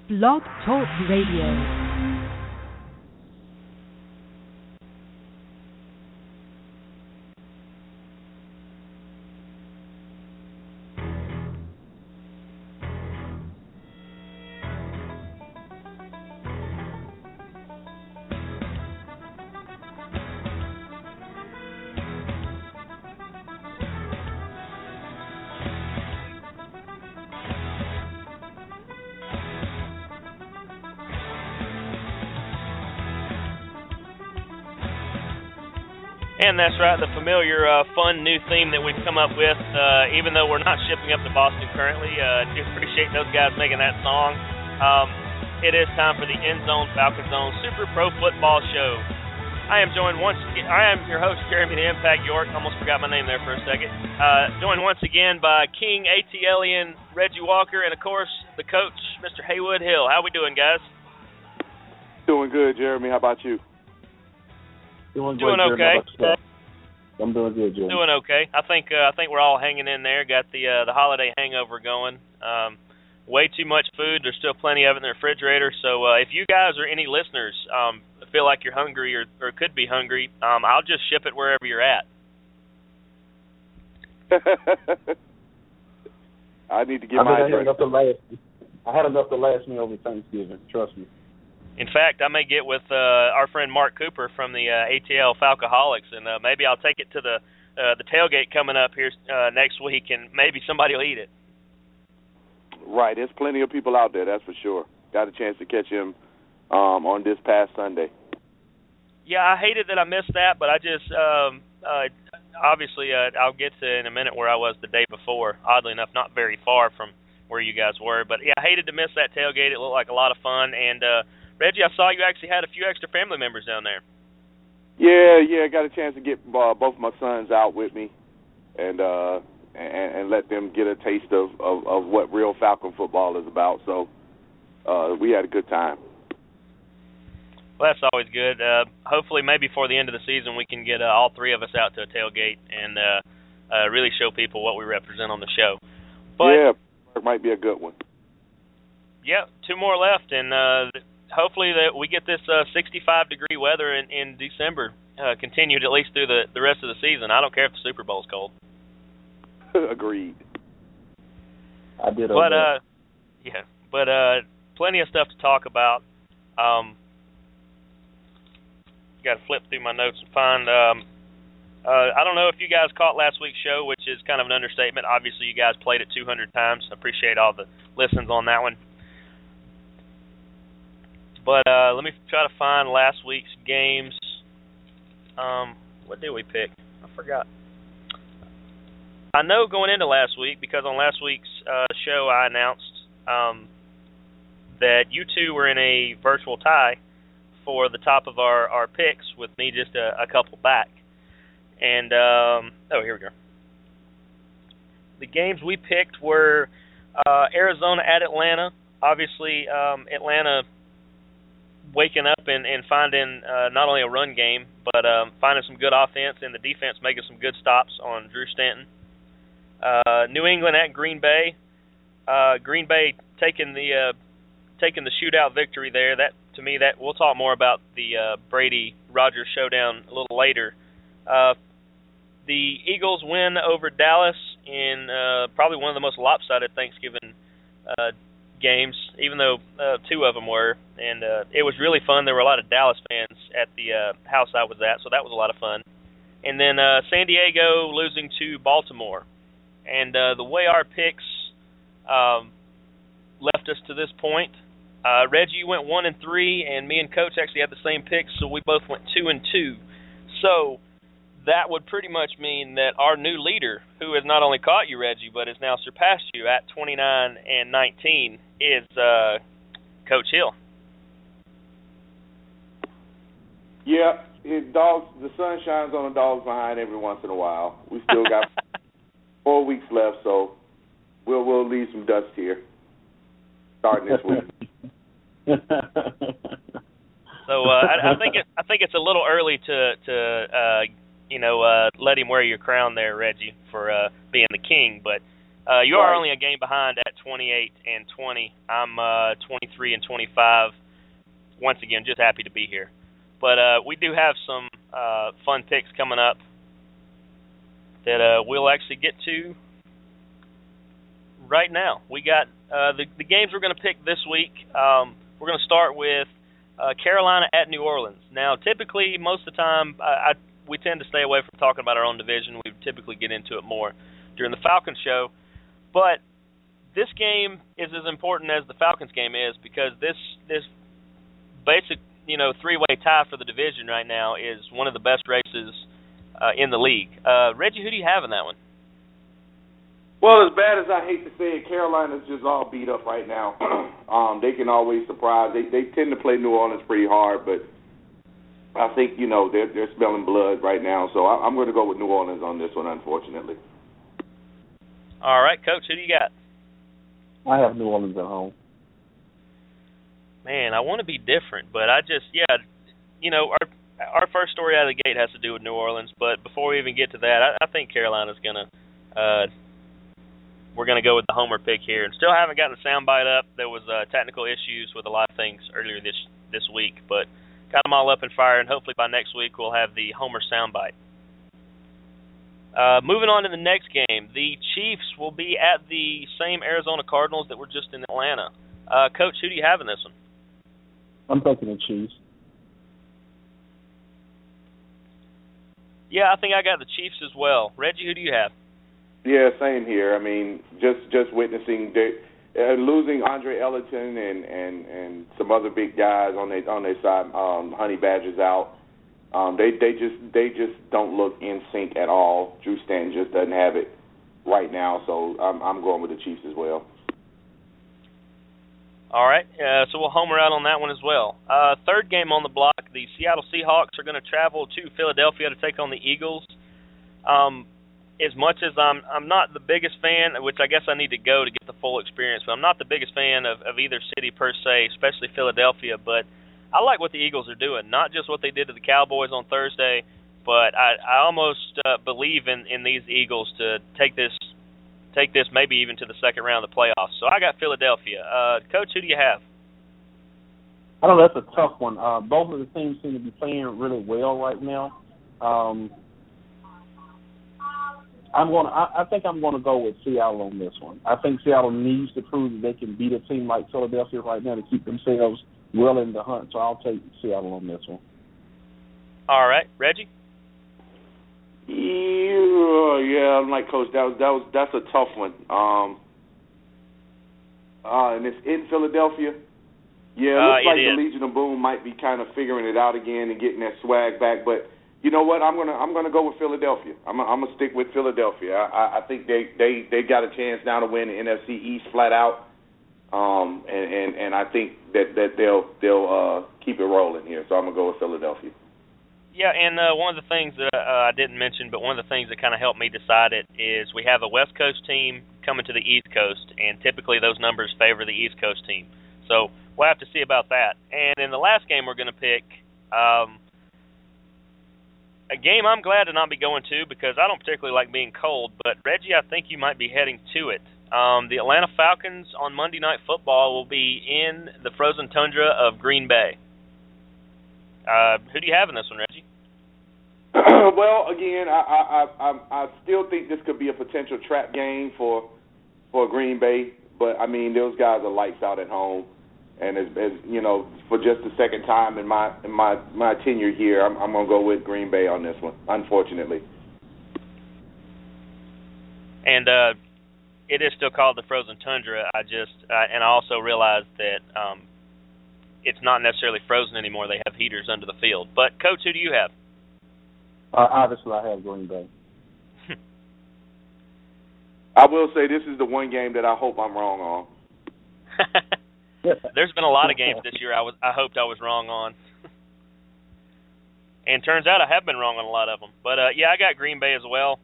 Blog Talk Radio. And that's right, the familiar fun new theme that we've come up with, even though we're not shipping up to Boston currently. Do appreciate those guys making that song. It is time for the End Zone Falcon Zone Super Pro Football Show. I am your host, Jeremy the Impact York. Almost forgot my name there for a second. Joined once again by King ATLian Reggie Walker, and of course the coach, Mr. Haywood Hill. How we doing, guys? Doing good, Jeremy. How about you? Doing okay. I'm doing good, Jeremy. Doing okay. I think we're all hanging in there. Got the holiday hangover going. Way too much food. There's still plenty of it in the refrigerator. So if you guys or any listeners feel like you're hungry or could be hungry, I'll just ship it wherever you're at. I need to get my address. I had enough to last me over Thanksgiving. Trust me. In fact, I may get with our friend Mark Cooper from the ATL Falcoholics, and maybe I'll take it to the tailgate coming up here next week, and maybe somebody will eat it. Right. There's plenty of people out there, that's for sure. Got a chance to catch him on this past Sunday. Yeah, I hated that I missed that, but I just obviously I'll get to in a minute where I was the day before. Oddly enough, not very far from where you guys were. But, yeah, I hated to miss that tailgate. It looked like a lot of fun, and Reggie, I saw you actually had a few extra family members down there. Yeah, got a chance to get both my sons out with me and let them get a taste of what real Falcon football is about. So we had a good time. Well, that's always good. Hopefully maybe before the end of the season we can get all three of us out to a tailgate and really show people what we represent on the show. But, yeah, it might be a good one. Yeah, two more left, and hopefully that we get this 65-degree weather in December continued at least through the rest of the season. I don't care if the Super Bowl's cold. Agreed. I did. But plenty of stuff to talk about. Got to flip through my notes and find. I don't know if you guys caught last week's show, which is kind of an understatement. Obviously, you guys played it 200 times. I appreciate all the listens on that one. But let me try to find last week's games. What did we pick? I forgot. I know going into last week, because on last week's show I announced that you two were in a virtual tie for the top of our picks, with me just a couple back. And, here we go. The games we picked were Arizona at Atlanta. Obviously, Atlanta waking up and finding not only a run game, but finding some good offense, and the defense making some good stops on Drew Stanton. New England at Green Bay. Green Bay taking the shootout victory there. That, to me, that we'll talk more about the Brady-Rodgers showdown a little later. The Eagles win over Dallas in probably one of the most lopsided Thanksgiving games, even though two of them were, and it was really fun. There were a lot of Dallas fans at the house I was at, so that was a lot of fun. And then San Diego losing to Baltimore. And the way our picks left us to this point, Reggie went 1-3, and me and Coach actually had the same picks, so we both went 2-2. So that would pretty much mean that our new leader, who has not only caught you, Reggie, but has now surpassed you at 29-19, is Coach Hill. Yeah, the sun shines on the dogs behind every once in a while. We still got 4 weeks left, so we'll leave some dust here starting this week. So I think it's a little early to let him wear your crown there, Reggie, for being the king. But You are only a game behind at 28-20. I'm 23-25. Once again, just happy to be here. But we do have some fun picks coming up that we'll actually get to right now. We got the games we're going to pick this week. We're going to start with Carolina at New Orleans. Now, typically, most of the time, we tend to stay away from talking about our own division. We typically get into it more during the Falcons show. But this game is as important as the Falcons game is, because this basic, three-way tie for the division right now is one of the best races in the league. Reggie, who do you have in that one? Well, as bad as I hate to say it, Carolina's just all beat up right now. They can always surprise. They tend to play New Orleans pretty hard, but I think, they're smelling blood right now. So I'm going to go with New Orleans on this one, unfortunately. All right, Coach, who do you got? I have New Orleans at home. Man, I want to be different, but I just, our first story out of the gate has to do with New Orleans. But before we even get to that, I think Carolina's we're going to go with the homer pick here. And still haven't gotten the soundbite up. There was technical issues with a lot of things earlier this week, but got them all up and firing. Hopefully by next week we'll have the homer soundbite. Moving on to the next game, the Chiefs will be at the same Arizona Cardinals that were just in Atlanta. Coach, who do you have in this one? I'm taking the Chiefs. Yeah, I think I got the Chiefs as well. Reggie, who do you have? Yeah, same here. I mean, just witnessing losing Andre Ellington and some other big guys on their side. Honey Badger's out. They just don't look in sync at all. Drew Stanton just doesn't have it right now, so I'm going with the Chiefs as well. All right, so we'll homer out on that one as well. Third game on the block, the Seattle Seahawks are going to travel to Philadelphia to take on the Eagles. As much as I'm not the biggest fan, which I guess I need to go to get the full experience, but I'm not the biggest fan of either city per se, especially Philadelphia, but I like what the Eagles are doing, not just what they did to the Cowboys on Thursday, but I almost believe in these Eagles to take this maybe even to the second round of the playoffs. So I got Philadelphia. Coach, who do you have? I know that's a tough one. Both of the teams seem to be playing really well right now. I think I'm going to go with Seattle on this one. I think Seattle needs to prove that they can beat a team like Philadelphia right now to keep themselves well in the hunt. So I'll take Seattle on this one. All right, Reggie. Yeah, I'm like Coach. That's a tough one. And it's in Philadelphia. Yeah, it looks like the Legion of Boom might be kind of figuring it out again and getting that swag back, but. You know what? I'm gonna go with Philadelphia. I'm gonna stick with Philadelphia. I think they got a chance now to win the NFC East flat out, and I think that they'll keep it rolling here. So I'm gonna go with Philadelphia. Yeah, and one of the things that I didn't mention, but one of the things that kind of helped me decide it is we have a West Coast team coming to the East Coast, and typically those numbers favor the East Coast team. So we'll have to see about that. And in the last game we're going to pick. A game I'm glad to not be going to because I don't particularly like being cold, but Reggie, I think you might be heading to it. The Atlanta Falcons on Monday Night Football will be in the frozen tundra of Green Bay. Who do you have in this one, Reggie? Well, again, I still think this could be a potential trap game for Green Bay, but, I mean, those guys are lights out at home. And as for just the second time in my tenure here, I'm gonna go with Green Bay on this one, unfortunately. And it is still called the frozen tundra. I also realized that it's not necessarily frozen anymore. They have heaters under the field. But Coach, who do you have? Obviously, I have Green Bay. I will say this is the one game that I hope I'm wrong on. There's been a lot of games this year I hoped I was wrong on. And turns out I have been wrong on a lot of them. But, I got Green Bay as well.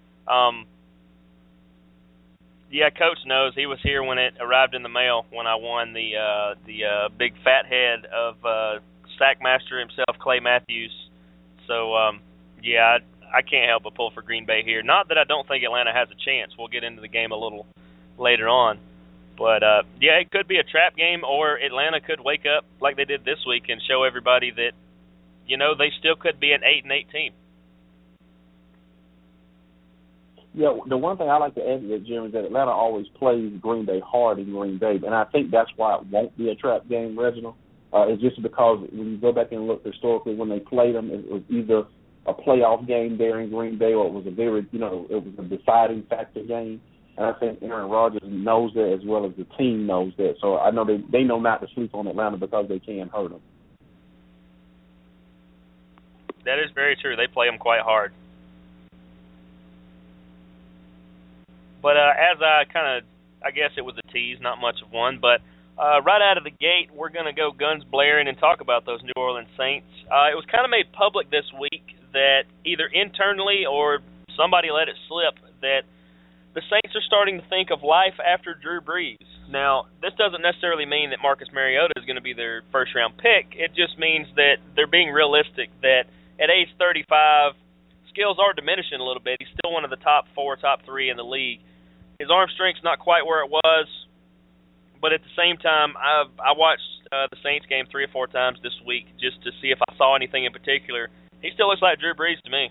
Coach knows. He was here when it arrived in the mail when I won the big fat head of Sackmaster himself, Clay Matthews. So, I can't help but pull for Green Bay here. Not that I don't think Atlanta has a chance. We'll get into the game a little later on. But, yeah, it could be a trap game, or Atlanta could wake up like they did this week and show everybody that, they still could be an 8-8 team. Yeah, the one thing I like to add to that, Jim, is that Atlanta always plays Green Bay hard in Green Bay, and I think that's why it won't be a trap game, Reginald. It's just because when you go back and look historically when they played them, it was either a playoff game there in Green Bay or it was a deciding factor game. And I think Aaron Rodgers knows that as well as the team knows that. So I know they know not to sleep on Atlanta because they can hurt them. That is very true. They play them quite hard. But as I guess it was a tease, not much of one, but right out of the gate, we're going to go guns blaring and talk about those New Orleans Saints. It was kind of made public this week that either internally or somebody let it slip that the Saints are starting to think of life after Drew Brees. Now, this doesn't necessarily mean that Marcus Mariota is going to be their first-round pick. It just means that they're being realistic, that at age 35, skills are diminishing a little bit. He's still one of the top 4, top 3 in the league. His arm strength's not quite where it was, but at the same time, I watched the Saints game 3 or 4 times this week just to see if I saw anything in particular. He still looks like Drew Brees to me.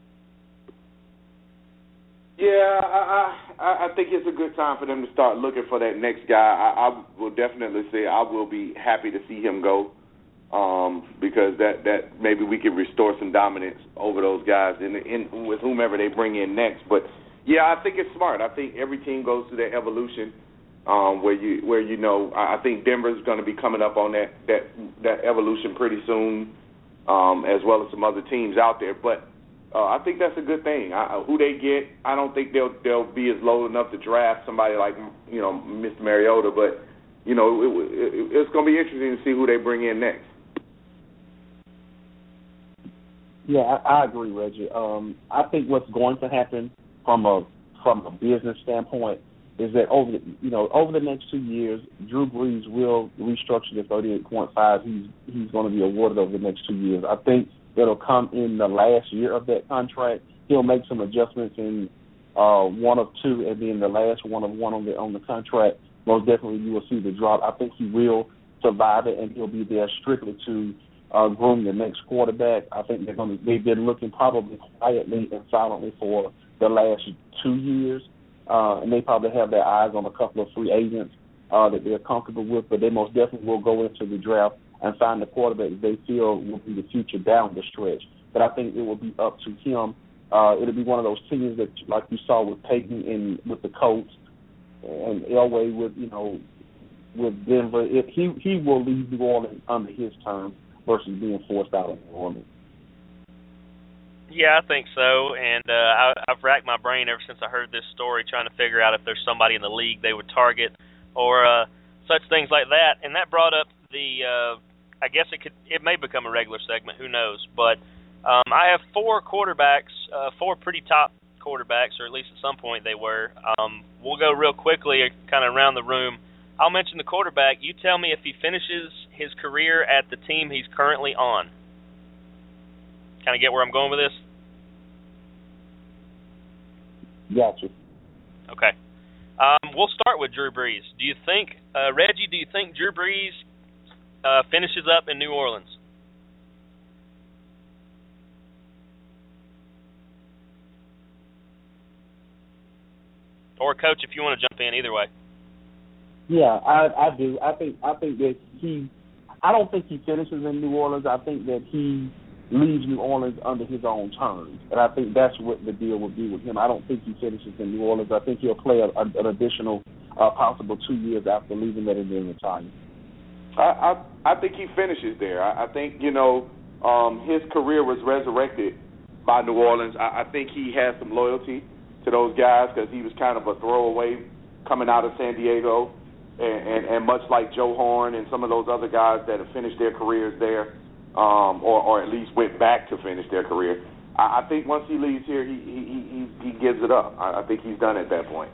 Yeah, I think it's a good time for them to start looking for that next guy. I will definitely say I will be happy to see him go because that maybe we can restore some dominance over those guys in with whomever they bring in next. But yeah, I think it's smart. I think every team goes through that evolution where I think Denver's going to be coming up on that evolution pretty soon, as well as some other teams out there. But I think that's a good thing. Who they get, I don't think they'll be as low enough to draft somebody like Mr. Mariota, but it's going to be interesting to see who they bring in next. Yeah, I agree, Reggie. I think what's going to happen from a business standpoint is that over the next 2 years, Drew Brees will restructure the $38.5 he's going to be awarded over the next 2 years. I think that'll come in the last year of that contract. He'll make some adjustments in one of 2, and then the last one of 1 on the contract. Most definitely, you will see the drop. I think he will survive it, and he'll be there strictly to groom the next quarterback. I think they've been looking probably quietly and silently for the last 2 years, and they probably have their eyes on a couple of free agents that they're comfortable with, but they most definitely will go into the draft and find the quarterback they feel will be the future down the stretch. But I think it will be up to him. It'll be one of those teams that, like you saw with Peyton and with the Colts, and Elway with Denver. He will leave New Orleans under his term versus being forced out of New Orleans. Yeah, I think so, and I've racked my brain ever since I heard this story trying to figure out if there's somebody in the league they would target or such things like that, and that brought up I guess it may become a regular segment, who knows, but I have 4 quarterbacks, 4 pretty top quarterbacks, or at least at some point they were. We'll go real quickly, kind of around the room. I'll mention the quarterback. You tell me if he finishes his career at the team he's currently on. Kind of get where I'm going with this? Gotcha. Okay. We'll start with Drew Brees. Do you think, Reggie, Drew Brees finishes up in New Orleans? Or Coach, if you want to jump in, either way. Yeah, I do. I think that I don't think he finishes in New Orleans. I think that he leaves New Orleans under his own terms, and I think that's what the deal will be with him. I don't think he finishes in New Orleans. I think he'll play an additional possible 2 years after leaving that and then retiring. I think he finishes there. I think his career was resurrected by New Orleans. I think he has some loyalty to those guys because he was kind of a throwaway coming out of San Diego, and much like Joe Horn and some of those other guys that have finished their careers there, or at least went back to finish their career. I think once he leaves here, he gives it up. I think he's done at that point.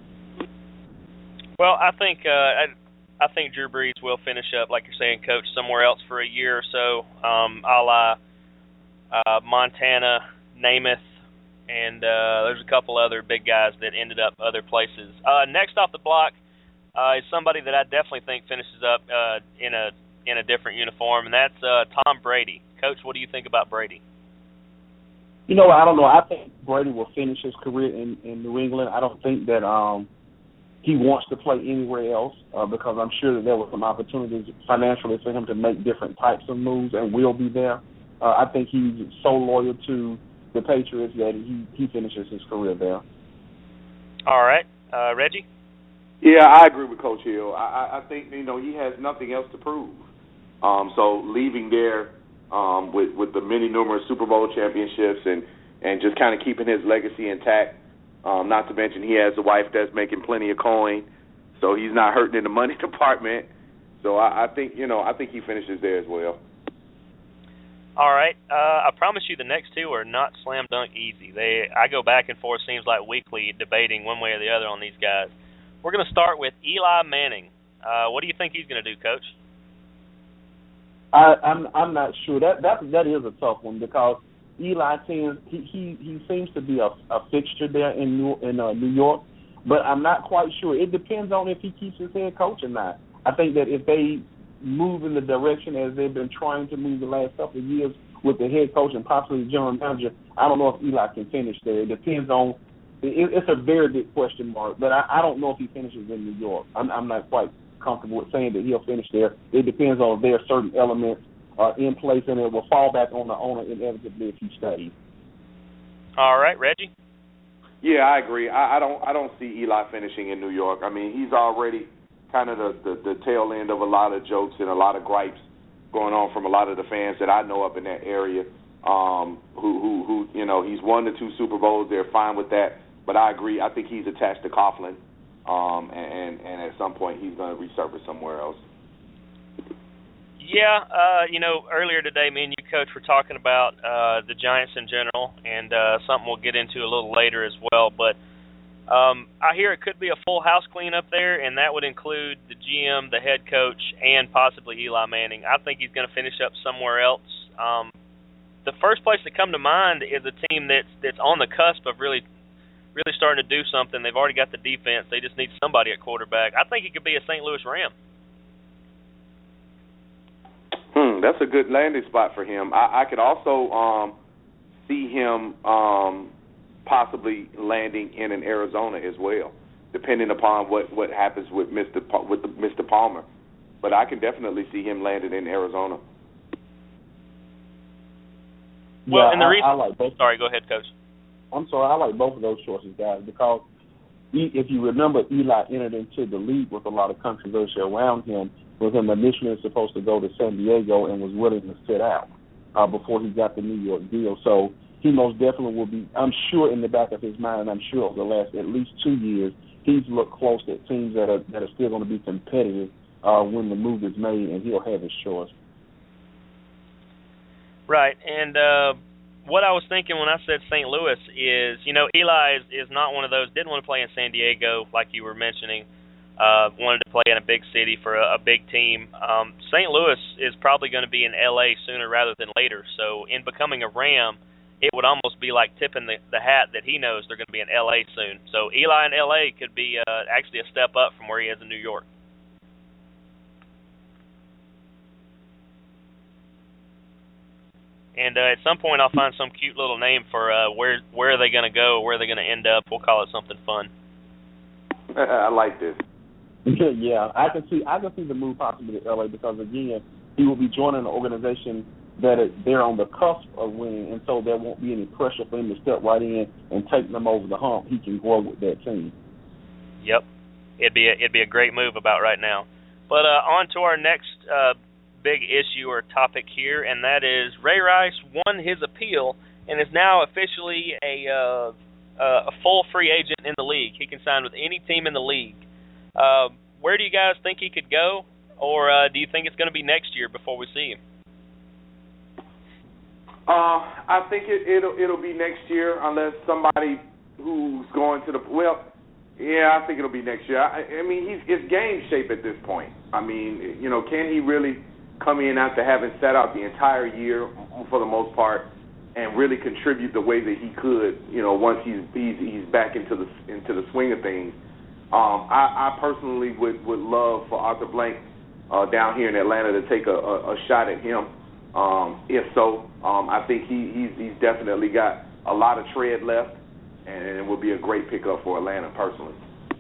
Well, I think Drew Brees will finish up, like you're saying, Coach, somewhere else for a year or so, a la Montana, Namath, and there's a couple other big guys that ended up other places. Next off the block is somebody that I definitely think finishes up in a different uniform, and that's Tom Brady. Coach, what do you think about Brady? I don't know. I think Brady will finish his career in New England. I don't think that he wants to play anywhere else because I'm sure that there were some opportunities financially for him to make different types of moves and will be there. I think he's so loyal to the Patriots that he finishes his career there. All right. Reggie? Yeah, I agree with Coach Hill. I think, he has nothing else to prove. So leaving there with the many numerous Super Bowl championships and just kind of keeping his legacy intact, not to mention he has a wife that's making plenty of coin, so he's not hurting in the money department. So I think he finishes there as well. All right. I promise you the next two are not slam dunk easy. I go back and forth, seems like weekly, debating one way or the other on these guys. We're going to start with Eli Manning. What do you think he's going to do, Coach? I'm not sure. That is a tough one because Eli he seems to be a fixture there in New York, but I'm not quite sure. It depends on if he keeps his head coach or not. I think that if they move in the direction as they've been trying to move the last couple of years with the head coach and possibly the general manager, I don't know if Eli can finish there. It depends on. It's a very big question mark, but I don't know if he finishes in New York. I'm not quite comfortable with saying that he'll finish there. It depends on if there are certain elements in place, and it will fall back on the owner inevitably if he stays. All right, Reggie? Yeah, I agree. I don't see Eli finishing in New York. I mean, he's already kind of the tail end of a lot of jokes and a lot of gripes going on from a lot of the fans that I know up in that area. Who he's won the 2 Super Bowls. They're fine with that. But I agree. I think he's attached to Coughlin, and at some point he's going to resurface somewhere else. Yeah, earlier today, me and you, Coach, were talking about the Giants in general, and something we'll get into a little later as well. But I hear it could be a full house cleanup there, and that would include the GM, the head coach, and possibly Eli Manning. I think he's going to finish up somewhere else. The first place to come to mind is a team that's on the cusp of really starting to do something. They've already got the defense. They just need somebody at quarterback. I think it could be a St. Louis Ram. That's a good landing spot for him. I could also see him possibly landing in Arizona as well, depending upon what happens with Mr. Palmer. But I can definitely see him landing in Arizona. Well, yeah, and the reason. I like both. Sorry, go ahead, Coach. I'm sorry, I like both of those choices, guys, because if you remember, Eli entered into the league with a lot of controversy around him, with him initially supposed to go to San Diego and was willing to sit out before he got the New York deal. So he most definitely will be, I'm sure in the back of his mind, I'm sure over the last at least 2 years, he's looked close at teams that are still going to be competitive when the move is made, and he'll have his choice. Right, and what I was thinking when I said St. Louis is, Eli is not one of those, didn't want to play in San Diego like you were mentioning, wanted to play in a big city for a big team. St. Louis is probably going to be in L.A. sooner rather than later, so in becoming a Ram, it would almost be like tipping the hat that he knows they're going to be in L.A. soon. So Eli in L.A. could be actually a step up from where he is in New York. And at some point, I'll find some cute little name for where are they going to go, where are they going to end up. We'll call it something fun. I like this. Yeah, I can see the move possibly to LA because again, he will be joining an organization that they're on the cusp of winning, and so there won't be any pressure for him to step right in and take them over the hump. He can grow with that team. Yep, it'd be a great move about right now. But on to our next big issue or topic here, and that is Ray Rice won his appeal and is now officially a full free agent in the league. He can sign with any team in the league. Where do you guys think he could go, or do you think it's going to be next year before we see him? I think it'll be next year unless somebody who's going to the I think it'll be next year. I mean, it's game shape at this point. I mean, can he really come in after having sat out the entire year for the most part and really contribute the way that he could, once he's back into the swing of things. I personally would love for Arthur Blank down here in Atlanta to take a shot at him. If so, I think he's definitely got a lot of tread left, and it would be a great pickup for Atlanta personally.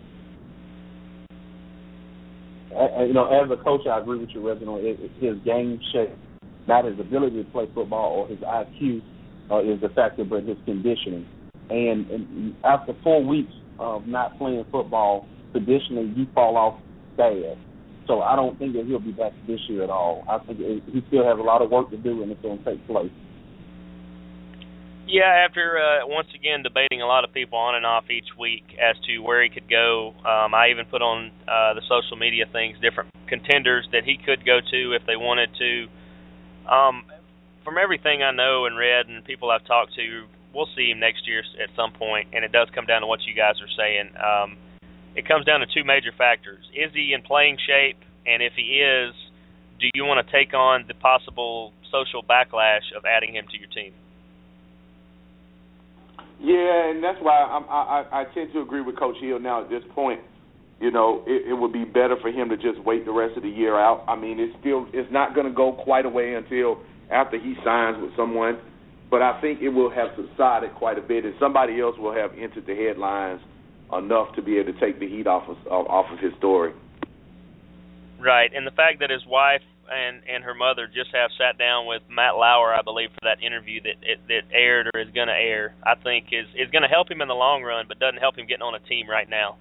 As a coach, I agree with you, Reginald. His game shape, not his ability to play football or his IQ is the factor, but his conditioning. And after 4 weeks of not playing football, traditionally you fall off bad. So I don't think that he'll be back this year at all. I think he still has a lot of work to do, and it's going to take place. Yeah, after once again debating a lot of people on and off each week as to where he could go, I even put on the social media things different contenders that he could go to if they wanted to. From everything I know and read and people I've talked to, we'll see him next year at some point, and it does come down to what you guys are saying. It comes down to two major factors. Is he in playing shape? And if he is, do you want to take on the possible social backlash of adding him to your team? Yeah, and that's why I tend to agree with Coach Hill now at this point. It would be better for him to just wait the rest of the year out. I mean, it's not going to go quite away until after he signs with someone, but I think it will have subsided quite a bit, and somebody else will have entered the headlines enough to be able to take the heat off of his story. Right, and the fact that his wife and her mother just have sat down with Matt Lauer, I believe, for that interview that aired or is going to air, I think is going to help him in the long run, but doesn't help him getting on a team right now.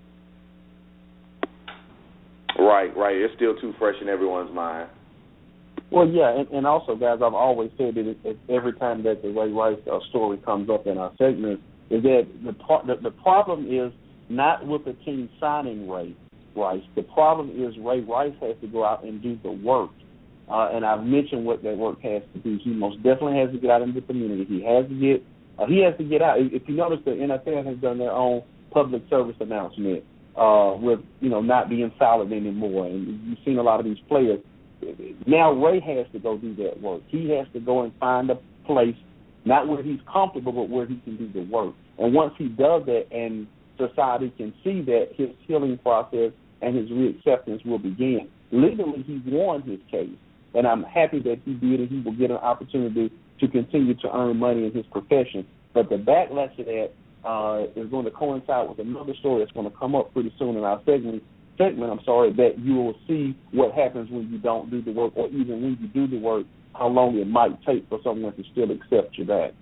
Right. It's still too fresh in everyone's mind. Well, yeah, and also, guys, I've always said that every time that the Ray Rice story comes up in our segment, is that the problem is not with the team signing Ray Rice. The problem is Ray Rice has to go out and do the work. And I've mentioned what that work has to be. He most definitely has to get out into the community. He has to get out. If you notice, the NFL has done their own public service announcement with not being solid anymore. And you've seen a lot of these players. Now Ray has to go do that work. He has to go and find a place, not where he's comfortable, but where he can do the work. And once he does that and society can see that, his healing process and his reacceptance will begin. Legally, he's won his case, and I'm happy that he did, and he will get an opportunity to continue to earn money in his profession. But the backlash to that is going to coincide with another story that's going to come up pretty soon in our segment, that you will see what happens when you don't do the work, or even when you do the work, how long it might take for someone to still accept you back.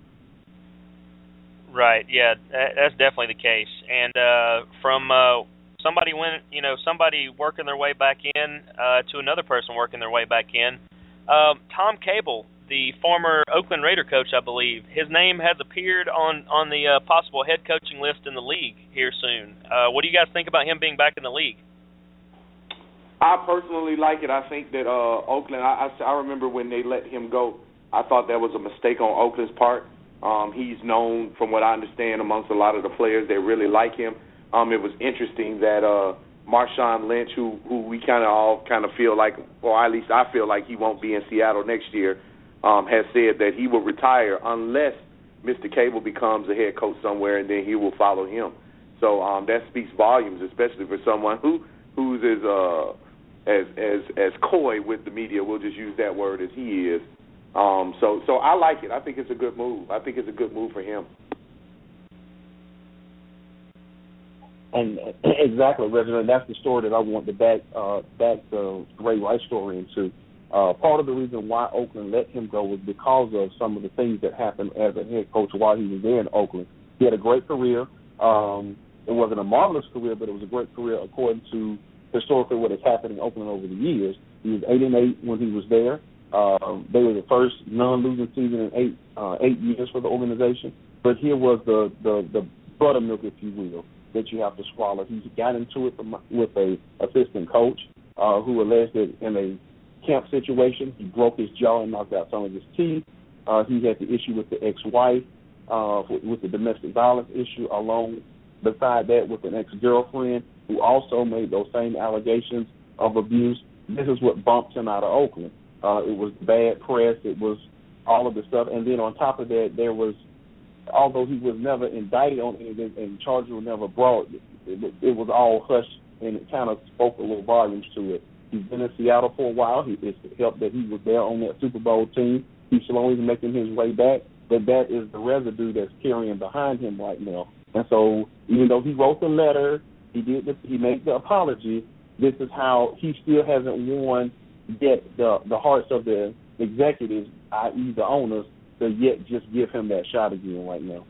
Right, yeah, that's definitely the case. And from somebody working their way back in to another person working their way back in, Tom Cable, the former Oakland Raider coach, I believe, his name has appeared on the possible head coaching list in the league here soon. What do you guys think about him being back in the league? I personally like it. I think that Oakland, I remember when they let him go, I thought that was a mistake on Oakland's part. He's known, from what I understand, amongst a lot of the players, they really like him. It was interesting that Marshawn Lynch, who we all feel like, or at least I feel like he won't be in Seattle next year, has said that he will retire unless Mr. Cable becomes a head coach somewhere, and then he will follow him. So that speaks volumes, especially for someone who's as coy with the media, we'll just use that word, as he is. So I like it. I think it's a good move. I think it's a good move for him. And exactly, Reginald, that's the story that I want to back the Ray Rice story into. Part of the reason why Oakland let him go was because of some of the things that happened as a head coach while he was there in Oakland. He had a great career. It wasn't a marvelous career, but it was a great career according to historically what has happened in Oakland over the years. He was 8-8 when he was there. They were the first non-losing season in 8 years for the organization. But here was the buttermilk, if you will, that you have to swallow. He got into it with a assistant coach who alleged that in a camp situation he broke his jaw and knocked out some of his teeth. He had the issue with the ex-wife, with the domestic violence issue, along beside that with an ex-girlfriend who also made those same allegations of abuse. This is what bumped him out of Oakland. It was bad press. It was all of the stuff. And then on top of that, there was, although he was never indicted on anything and charges were never brought, it was all hushed, and it kind of spoke a little volumes to it. He's been in Seattle for a while. It's helped that he was there on that Super Bowl team. He's slowly making his way back, but that is the residue that's carrying behind him right now. And so, even though he wrote the letter, he made the apology, this is how he still hasn't won yet the hearts of the executives, i.e. the owners, to yet just give him that shot again right now.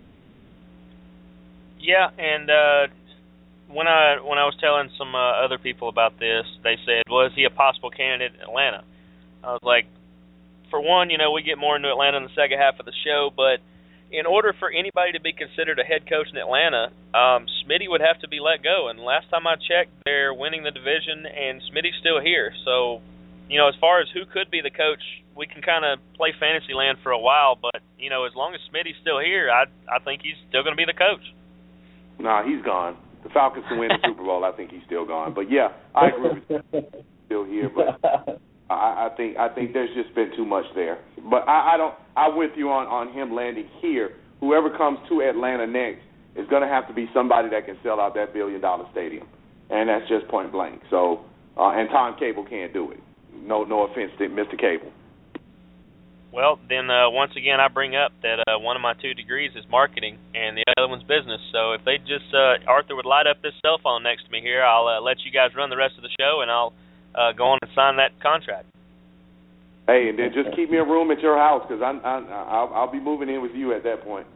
Yeah, and when I was telling some other people about this, they said, "Was he a possible candidate in Atlanta?" I was like, for one, we get more into Atlanta in the second half of the show, but in order for anybody to be considered a head coach in Atlanta, Smitty would have to be let go. And last time I checked, they're winning the division, and Smitty's still here. So, as far as who could be the coach, we can kind of play fantasy land for a while, but, as long as Smitty's still here, I think he's still going to be the coach. Nah, he's gone. The Falcons can win the Super Bowl. I think he's still gone. But, yeah, I agree with you. Still here, but I think there's just been too much there. But I'm with you on him landing here. Whoever comes to Atlanta next is going to have to be somebody that can sell out that $1 billion stadium, and that's just point blank. So, and Tom Cable can't do it. No offense to Mr. Cable. Well, then once again, I bring up that one of my 2 degrees is marketing, and the other one's business. So if they just Arthur would light up this cell phone next to me here, I'll let you guys run the rest of the show, and I'll go on and sign that contract. Hey, and then just keep me a room at your house, because I'll be moving in with you at that point.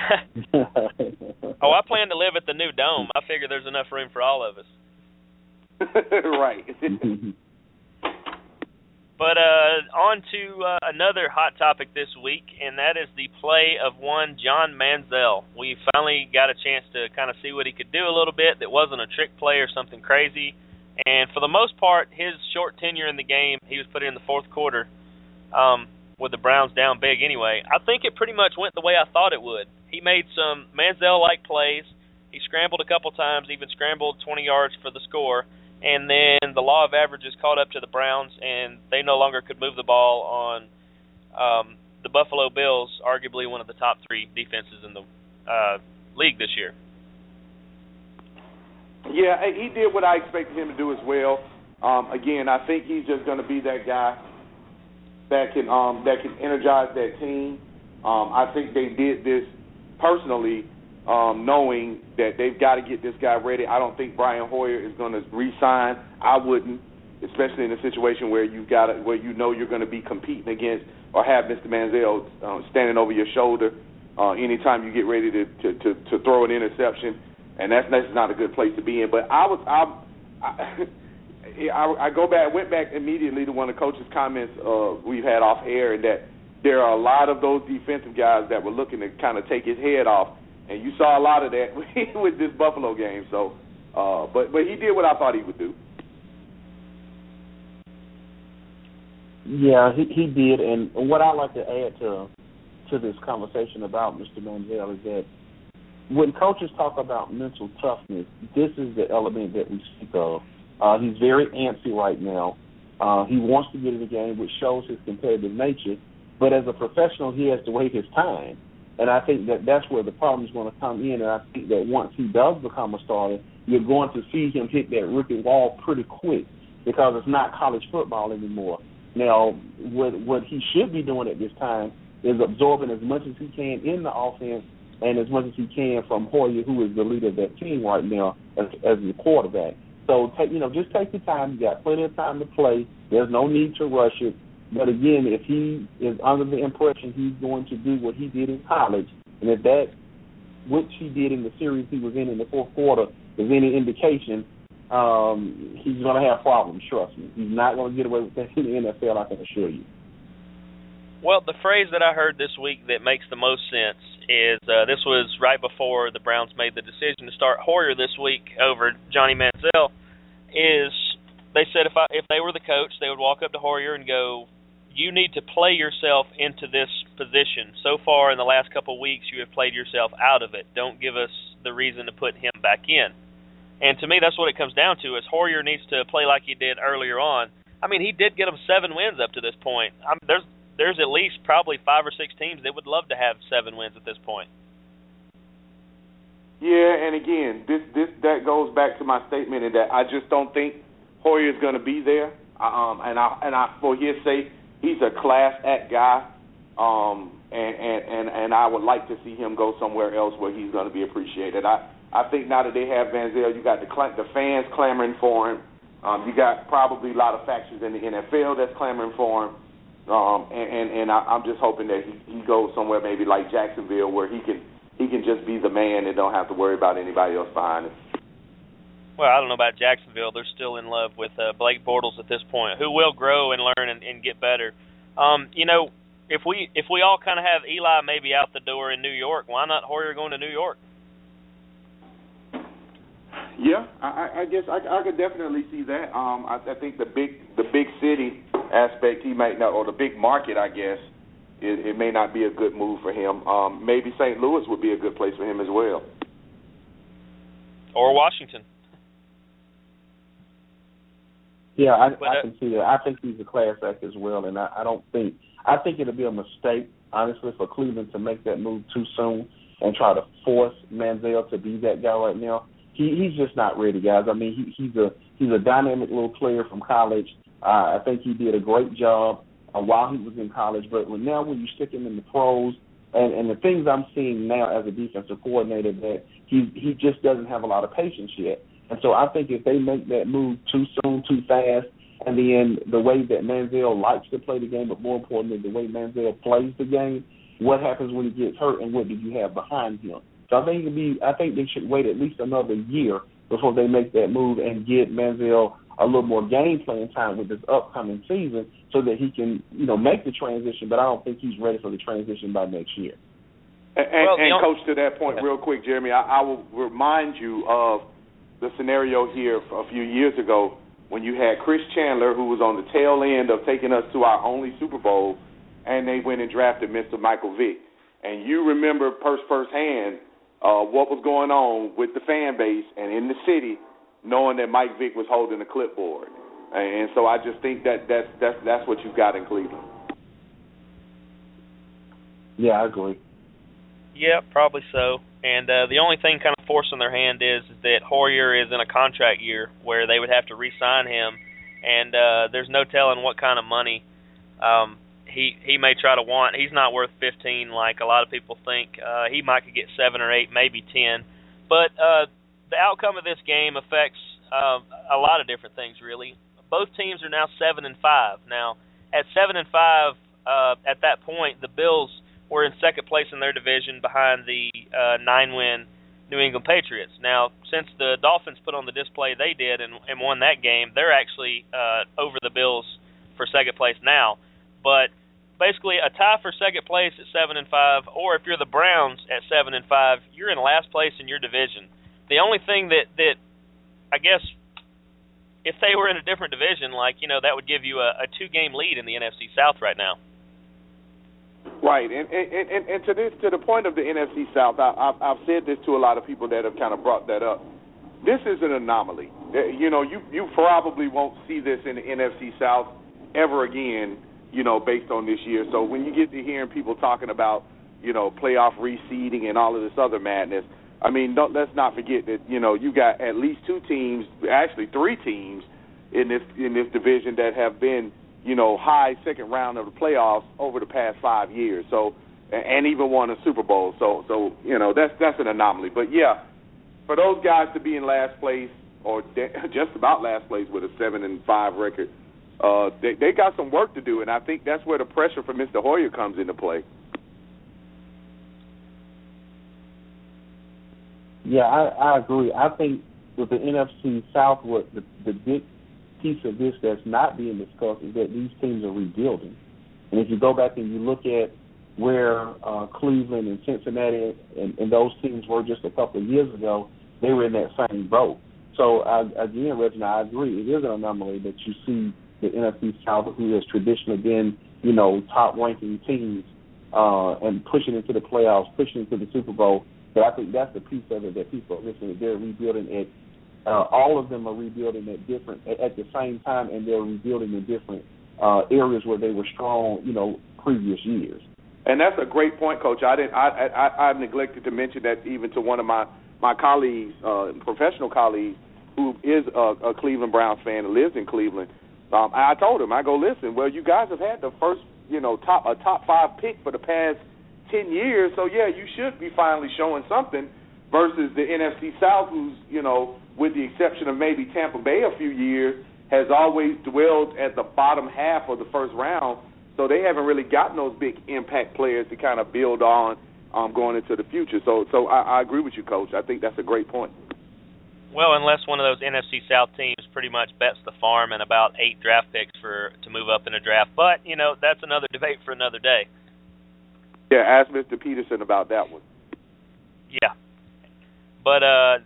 I plan to live at the new dome. I figure there's enough room for all of us. Right. But on to another hot topic this week, and that is the play of one John Manziel. We finally got a chance to kind of see what he could do a little bit that wasn't a trick play or something crazy. And for the most part, his short tenure in the game, he was put in the fourth quarter with the Browns down big anyway. I think it pretty much went the way I thought it would. He made some Manziel-like plays. He scrambled a couple times, even scrambled 20 yards for the score. And then the law of averages caught up to the Browns, and they no longer could move the ball on the Buffalo Bills, arguably one of the top 3 defenses in the league this year. Yeah, he did what I expected him to do as well. Again, I think he's just going to be that guy that can energize that team. I think they did this personally, knowing that they've got to get this guy ready. I don't think Brian Hoyer is going to re-sign. I wouldn't, especially in a situation where you're going to be competing against or have Mr. Manziel standing over your shoulder anytime you get ready to throw an interception, and that's not a good place to be in. But I went back immediately to one of the coach's comments we've had off air, and that there are a lot of those defensive guys that were looking to kind of take his head off. And you saw a lot of that with this Buffalo game. So, but he did what I thought he would do. Yeah, he did. And what I like to add to this conversation about Mr. Manziel is that when coaches talk about mental toughness, this is the element that we speak of. He's very antsy right now. He wants to get in the game, which shows his competitive nature. But as a professional, he has to wait his time. And I think that's where the problem is going to come in. And I think that once he does become a starter, you're going to see him hit that rookie wall pretty quick, because it's not college football anymore. Now, what he should be doing at this time is absorbing as much as he can in the offense and as much as he can from Hoyer, who is the leader of that team right now as the quarterback. So just take your time. You got plenty of time to play. There's no need to rush it. But again, if he is under the impression he's going to do what he did in college, and if that, which he did in the series he was in the fourth quarter, is any indication, he's going to have problems, trust me. He's not going to get away with that in the NFL, I can assure you. Well, the phrase that I heard this week that makes the most sense is, this was right before the Browns made the decision to start Hoyer this week over Johnny Manziel, is they said if they were the coach, they would walk up to Hoyer and go, you need to play yourself into this position. So far in the last couple of weeks, you have played yourself out of it. Don't give us the reason to put him back in. And to me, that's what it comes down to, is Hoyer needs to play like he did earlier on. I mean, he did get them 7 wins up to this point. there's at least probably 5 or 6 teams that would love to have 7 wins at this point. Yeah, and again, that goes back to my statement in that I just don't think Hoyer's going to be there. And I for his sake, he's a class act guy. And I would like to see him go somewhere else where he's going to be appreciated. I think now that they have Manziel, you got the fans clamoring for him. You got probably a lot of factions in the NFL that's clamoring for him. I'm just hoping that he goes somewhere maybe like Jacksonville where he can just be the man and don't have to worry about anybody else behind him. Well, I don't know about Jacksonville. They're still in love with Blake Bortles at this point, who will grow and learn and get better. If we all kind of have Eli maybe out the door in New York, why not Hoyer going to New York? Yeah, I guess I could definitely see that. I think the big city aspect he might not, or the big market, I guess, it may not be a good move for him. Maybe St. Louis would be a good place for him as well. Or Washington. Yeah, I can see that. I think he's a class act as well, and I think it'll be a mistake, honestly, for Cleveland to make that move too soon and try to force Manziel to be that guy right now. He's just not ready, guys. I mean, he's a dynamic little player from college. I think he did a great job while he was in college, but now when you stick him in the pros, and the things I'm seeing now as a defensive coordinator, that he just doesn't have a lot of patience yet. And so I think if they make that move too soon, too fast, and then the way that Manziel likes to play the game, but more importantly, the way Manziel plays the game, what happens when he gets hurt, and what do you have behind him? So I think they should wait at least another year before they make that move and get Manziel a little more game playing time with this upcoming season, so that he can, make the transition. But I don't think he's ready for the transition by next year. And Coach, to that point, real quick, Jeremy, I will remind you of the scenario here a few years ago when you had Chris Chandler, who was on the tail end of taking us to our only Super Bowl, and they went and drafted Mr. Michael Vick. And you remember firsthand what was going on with the fan base and in the city, knowing that Mike Vick was holding the clipboard. And so I just think that's what you've got in Cleveland. Yeah, I agree. Yeah, probably so. And the only thing kind of forcing their hand is that Hoyer is in a contract year where they would have to re-sign him, and there's no telling what kind of money he may try to want. He's not worth 15 like a lot of people think. He might could get 7 or 8, maybe 10. But the outcome of this game affects a lot of different things, really. Both teams are now 7-5. Now, at 7-5, at that point, the Bills were in second place in their division behind the 9-win New England Patriots. Now, since the Dolphins put on the display they did and won that game, they're actually over the Bills for second place now. But basically, a tie for second place at 7-5, or if you're the Browns at 7-5, you're in last place in your division. The only thing that I guess if they were in a different division, that would give you a 2-game lead in the NFC South right now. Right, and to the point of the NFC South, I've said this to a lot of people that have kind of brought that up. This is an anomaly. You probably won't see this in the NFC South ever again, based on this year. So when you get to hearing people talking about, playoff reseeding and all of this other madness, I mean, let's not forget that, you got at least 2 teams, actually 3 teams in this division that have been, high second round of the playoffs over the past 5 years. So, and even won a Super Bowl. So that's an anomaly. But yeah, for those guys to be in last place or just about last place with a 7-5 record, they got some work to do, and I think that's where the pressure for Mr. Hoyer comes into play. Yeah, I agree. I think with the NFC South, what the big piece of this that's not being discussed is that these teams are rebuilding. And if you go back and you look at where Cleveland and Cincinnati and those teams were just a couple of years ago, they were in that same boat. So, again, Reginald, I agree. It is an anomaly that you see the NFC South, who has traditionally been, top-ranking teams and pushing into the playoffs, pushing into the Super Bowl. But I think that's the piece of it that people are listening. They're rebuilding it. All of them are rebuilding at the same time, and they're rebuilding in different areas where they were strong, previous years. And that's a great point, Coach. I've neglected to mention that even to one of my colleagues, professional colleagues, who is a Cleveland Browns fan and lives in Cleveland. I told him, I go, listen, well, you guys have had the first, top 5 pick for the past 10 years, so yeah, you should be finally showing something. Versus the NFC South, who's, with the exception of maybe Tampa Bay a few years, has always dwelled at the bottom half of the first round. So they haven't really gotten those big impact players to kind of build on going into the future. So I agree with you, Coach. I think that's a great point. Well, unless one of those NFC South teams pretty much bets the farm and about 8 draft picks to move up in a draft. But, that's another debate for another day. Yeah, ask Mr. Peterson about that one. Yeah. But,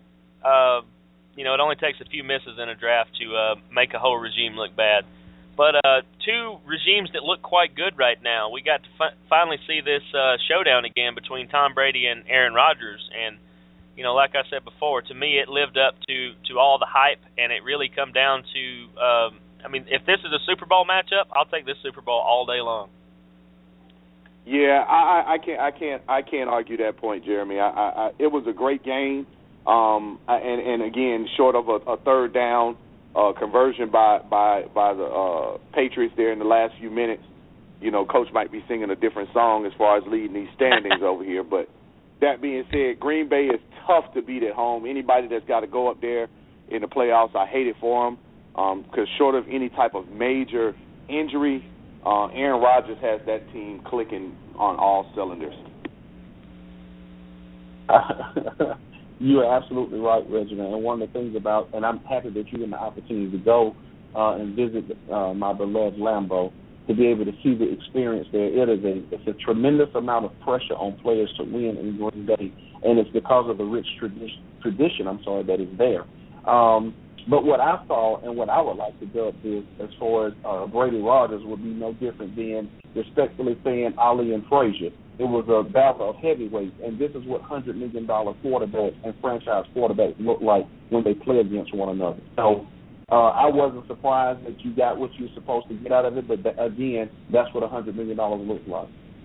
it only takes a few misses in a draft to make a whole regime look bad. But 2 regimes that look quite good right now. We got to finally see this showdown again between Tom Brady and Aaron Rodgers. And, like I said before, to me it lived up to all the hype, and it really come down to, if this is a Super Bowl matchup, I'll take this Super Bowl all day long. Yeah, I can't argue that point, Jeremy. It was a great game, and again, short of a third down conversion by the Patriots there in the last few minutes. Coach might be singing a different song as far as leading these standings over here. But that being said, Green Bay is tough to beat at home. Anybody that's got to go up there in the playoffs, I hate it for them because short of any type of major injury, Aaron Rodgers has that team clicking on all cylinders. You are absolutely right, Reginald. And one of the things and I'm happy that you had the opportunity to go and visit my beloved Lambeau, to be able to see the experience there. It's a tremendous amount of pressure on players to win in Green Bay, and it's because of the rich tradition that is there. But what I saw and what I would like to go up is, as far as Brady Rodgers, would be no different than, respectfully saying, Ali and Frazier. It was a battle of heavyweights, and this is what $100 million quarterbacks and franchise quarterbacks look like when they play against one another. So I wasn't surprised that you got what you were supposed to get out of it, but again, that's what $100 million looks like.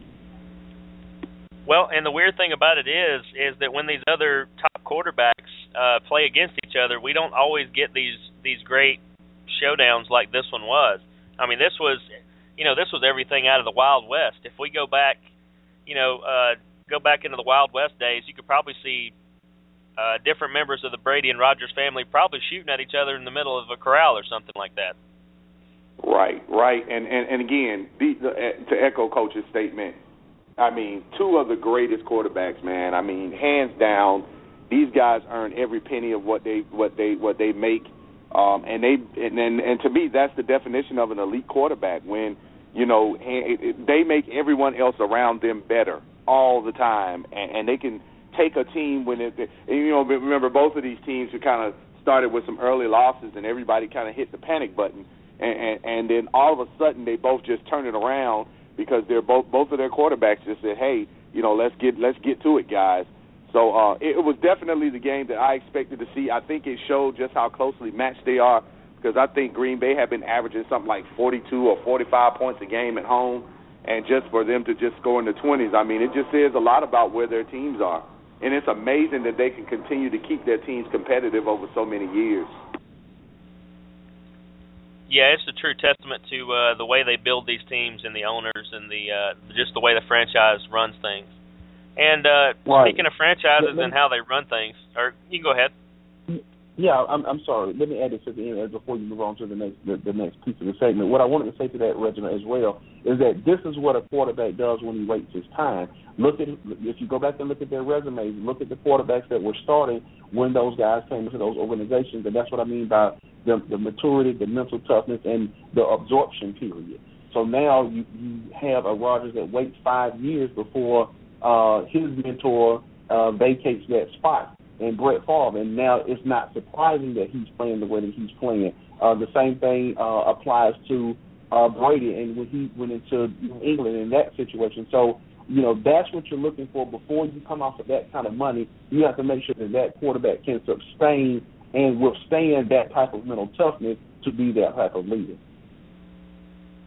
Well, and the weird thing about it is that when these other top quarterbacks play against each other, we don't always get these great showdowns like this one was. I mean, this was everything out of the Wild West. If we go back, go back into the Wild West days, you could probably see different members of the Brady and Rodgers family probably shooting at each other in the middle of a corral or something like that. Right. And again, to echo Coach's statement, I mean, 2 of the greatest quarterbacks, man. I mean, hands down, these guys earn every penny of what they make, and to me, that's the definition of an elite quarterback. When they make everyone else around them better all the time, and they can take a team when remember both of these teams who kind of started with some early losses, and everybody kind of hit the panic button, and then all of a sudden they both just turn it around. Because they're both of their quarterbacks just said, hey, let's get to it, guys. So it was definitely the game that I expected to see. I think it showed just how closely matched they are, because I think Green Bay had been averaging something like 42 or 45 points a game at home, and just for them to just score in the 20s, I mean, it just says a lot about where their teams are. And it's amazing that they can continue to keep their teams competitive over so many years. Yeah, it's a true testament to the way they build these teams and the owners and just the way the franchise runs things. And speaking of franchises and how they run things, or you can go ahead. Yeah, I'm sorry. Let me add this at the end before you move on to the next piece of the segment. What I wanted to say to that, Reginald, as well, is that this is what a quarterback does when he waits his time. If you go back and look at their resumes, look at the quarterbacks that were starting when those guys came into those organizations, and that's what I mean by the maturity, the mental toughness, and the absorption period. So now you have a Rodgers that waits 5 years before his mentor vacates that spot, and Brett Favre, and now it's not surprising that he's playing the way that he's playing. The same thing applies to Brady, and when he went into New England in that situation. So, that's what you're looking for before you come off of that kind of money. You have to make sure that quarterback can sustain and withstand that type of mental toughness to be that type of leader.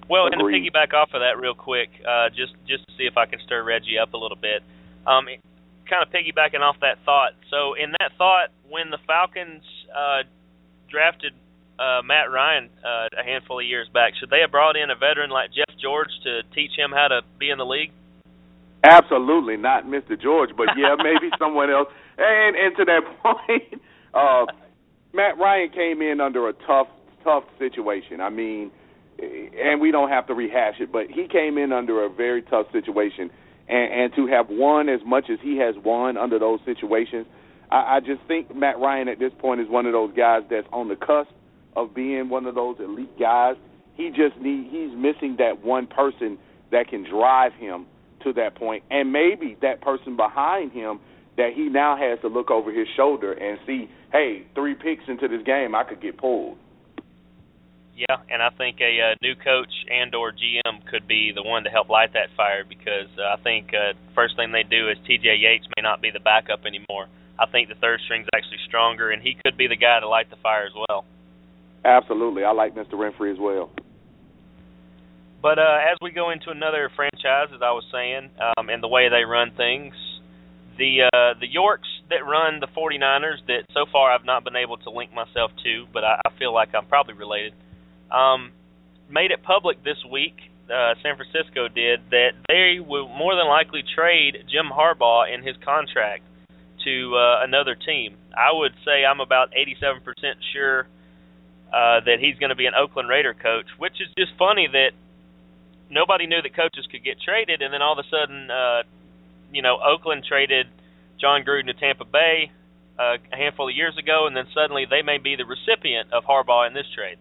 Well, and to Agreed. piggyback off of that real quick, just to see if I can stir Reggie up a little bit, kind of piggybacking off that thought. So in that thought, when the Falcons drafted Matt Ryan a handful of years back, should they have brought in a veteran like Jeff George to teach him how to be in the league? Absolutely not Mr. George, but yeah, maybe someone else. And to that point, Matt Ryan came in under a tough situation. I mean, and we don't have to rehash it, but he came in under a very tough situation. And to have won as much as he has won under those situations, I just think Matt Ryan at this point is one of those guys that's on the cusp of being one of those elite guys. He's missing that one person that can drive him to that point, and maybe that person behind him that he now has to look over his shoulder and see, hey, 3 picks into this game, I could get pulled. Yeah, and I think a new coach and or GM could be the one to help light that fire, because I think first thing they do is TJ Yates may not be the backup anymore. I think the third string's actually stronger, and he could be the guy to light the fire as well. Absolutely. I like Mr. Renfrey as well. But as we go into another franchise, as I was saying, and the way they run things, the Yorks that run the 49ers that so far I've not been able to link myself to, but I feel like I'm probably related, made it public this week, San Francisco did, that they will more than likely trade Jim Harbaugh in his contract to another team. I would say I'm about 87% sure that he's going to be an Oakland Raider coach, which is just funny that nobody knew that coaches could get traded, and then all of a sudden, Oakland traded John Gruden to Tampa Bay a handful of years ago, and then suddenly they may be the recipient of Harbaugh in this trade.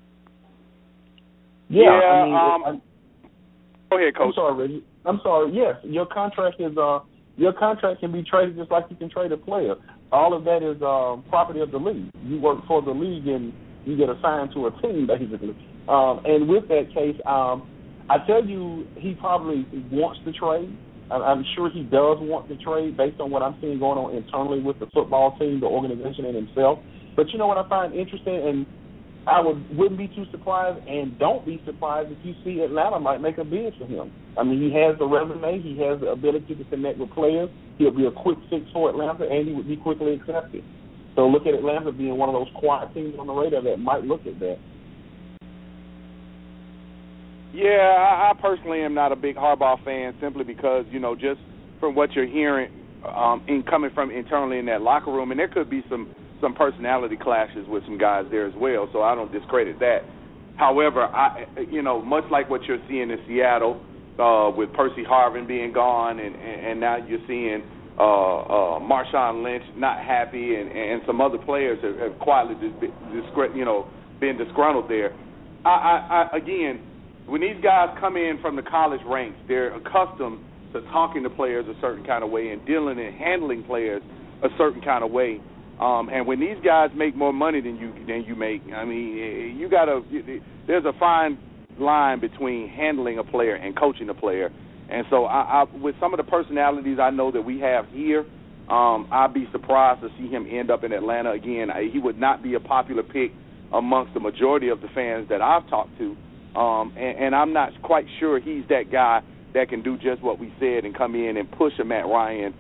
Yeah, go ahead, Coach. I'm sorry, Reggie. I'm sorry. Yes, your contract can be traded just like you can trade a player. All of that is property of the league. You work for the league and you get assigned to a team, basically. And with that case, I tell you, he probably wants to trade. I'm sure he does want to trade based on what I'm seeing going on internally with the football team, the organization, and himself. But you know what I find interesting, and I wouldn't be too surprised, and don't be surprised if you see Atlanta might make a bid for him. I mean, he has the resume. He has the ability to connect with players. He'll be a quick fix for Atlanta, and he would be quickly accepted. So look at Atlanta being one of those quiet teams on the radar that might look at that. Yeah, I personally am not a big Harbaugh fan simply because, just from what you're hearing coming from internally in that locker room, and there could be some personality clashes with some guys there as well, so I don't discredit that. However, much like what you're seeing in Seattle with Percy Harvin being gone, and now you're seeing Marshawn Lynch not happy, and some other players have quietly been disgruntled there. Again, when these guys come in from the college ranks, they're accustomed to talking to players a certain kind of way and dealing and handling players a certain kind of way. And when these guys make more money than you make, I mean, there's a fine line between handling a player and coaching a player. And so with some of the personalities I know that we have here, I'd be surprised to see him end up in Atlanta again. He would not be a popular pick amongst the majority of the fans that I've talked to. And I'm not quite sure he's that guy that can do just what we said and come in and push a Matt Ryan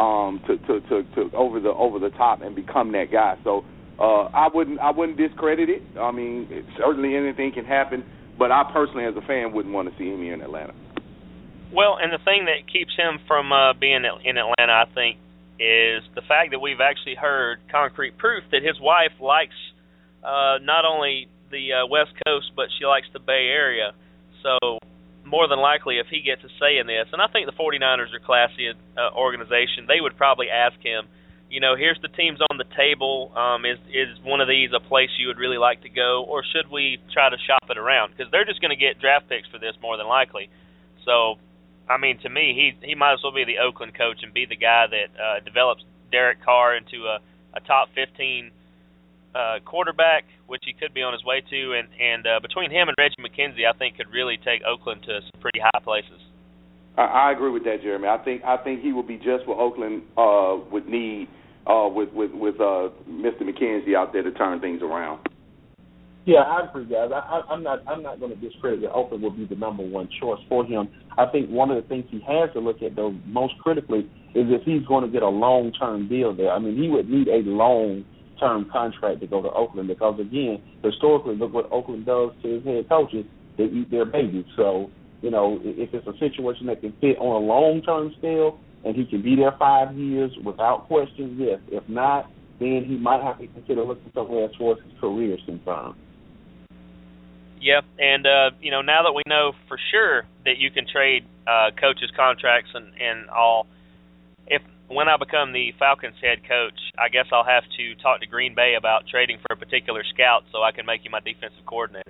to over the top and become that guy. So I wouldn't discredit it. I mean, certainly anything can happen, but I personally, as a fan, wouldn't want to see him here in Atlanta. Well, and the thing that keeps him from being in Atlanta, I think, is the fact that we've actually heard concrete proof that his wife likes not only the West Coast, but she likes the Bay Area. So more than likely, if he gets a say in this, and I think the 49ers are a classy organization, they would probably ask him, here's the teams on the table. Is one of these a place you would really like to go, or should we try to shop it around? Because they're just going to get draft picks for this more than likely. So, I mean, to me, he might as well be the Oakland coach and be the guy that develops Derek Carr into a top 15 quarterback, which he could be on his way to, and between him and Reggie McKenzie, I think could really take Oakland to some pretty high places. I agree with that, Jeremy. I think he will be just what Oakland would need with Mr. McKenzie out there to turn things around. Yeah, I agree, guys. I'm not going to discredit that Oakland will be the number one choice for him. I think one of the things he has to look at, though, most critically, is if he's going to get a long-term deal there. I mean, he would need a long-term contract to go to Oakland because, again, historically, look what Oakland does to his head coaches. They eat their babies. So, you know, if it's a situation that can fit on a long-term scale and he can be there 5 years without question, yes. If not, then he might have to consider looking somewhere as far as his career is concerned. Yep, and you know, now that we know for sure that you can trade coaches' contracts and all, when I become the Falcons head coach, I guess I'll have to talk to Green Bay about trading for a particular scout so I can make you my defensive coordinator.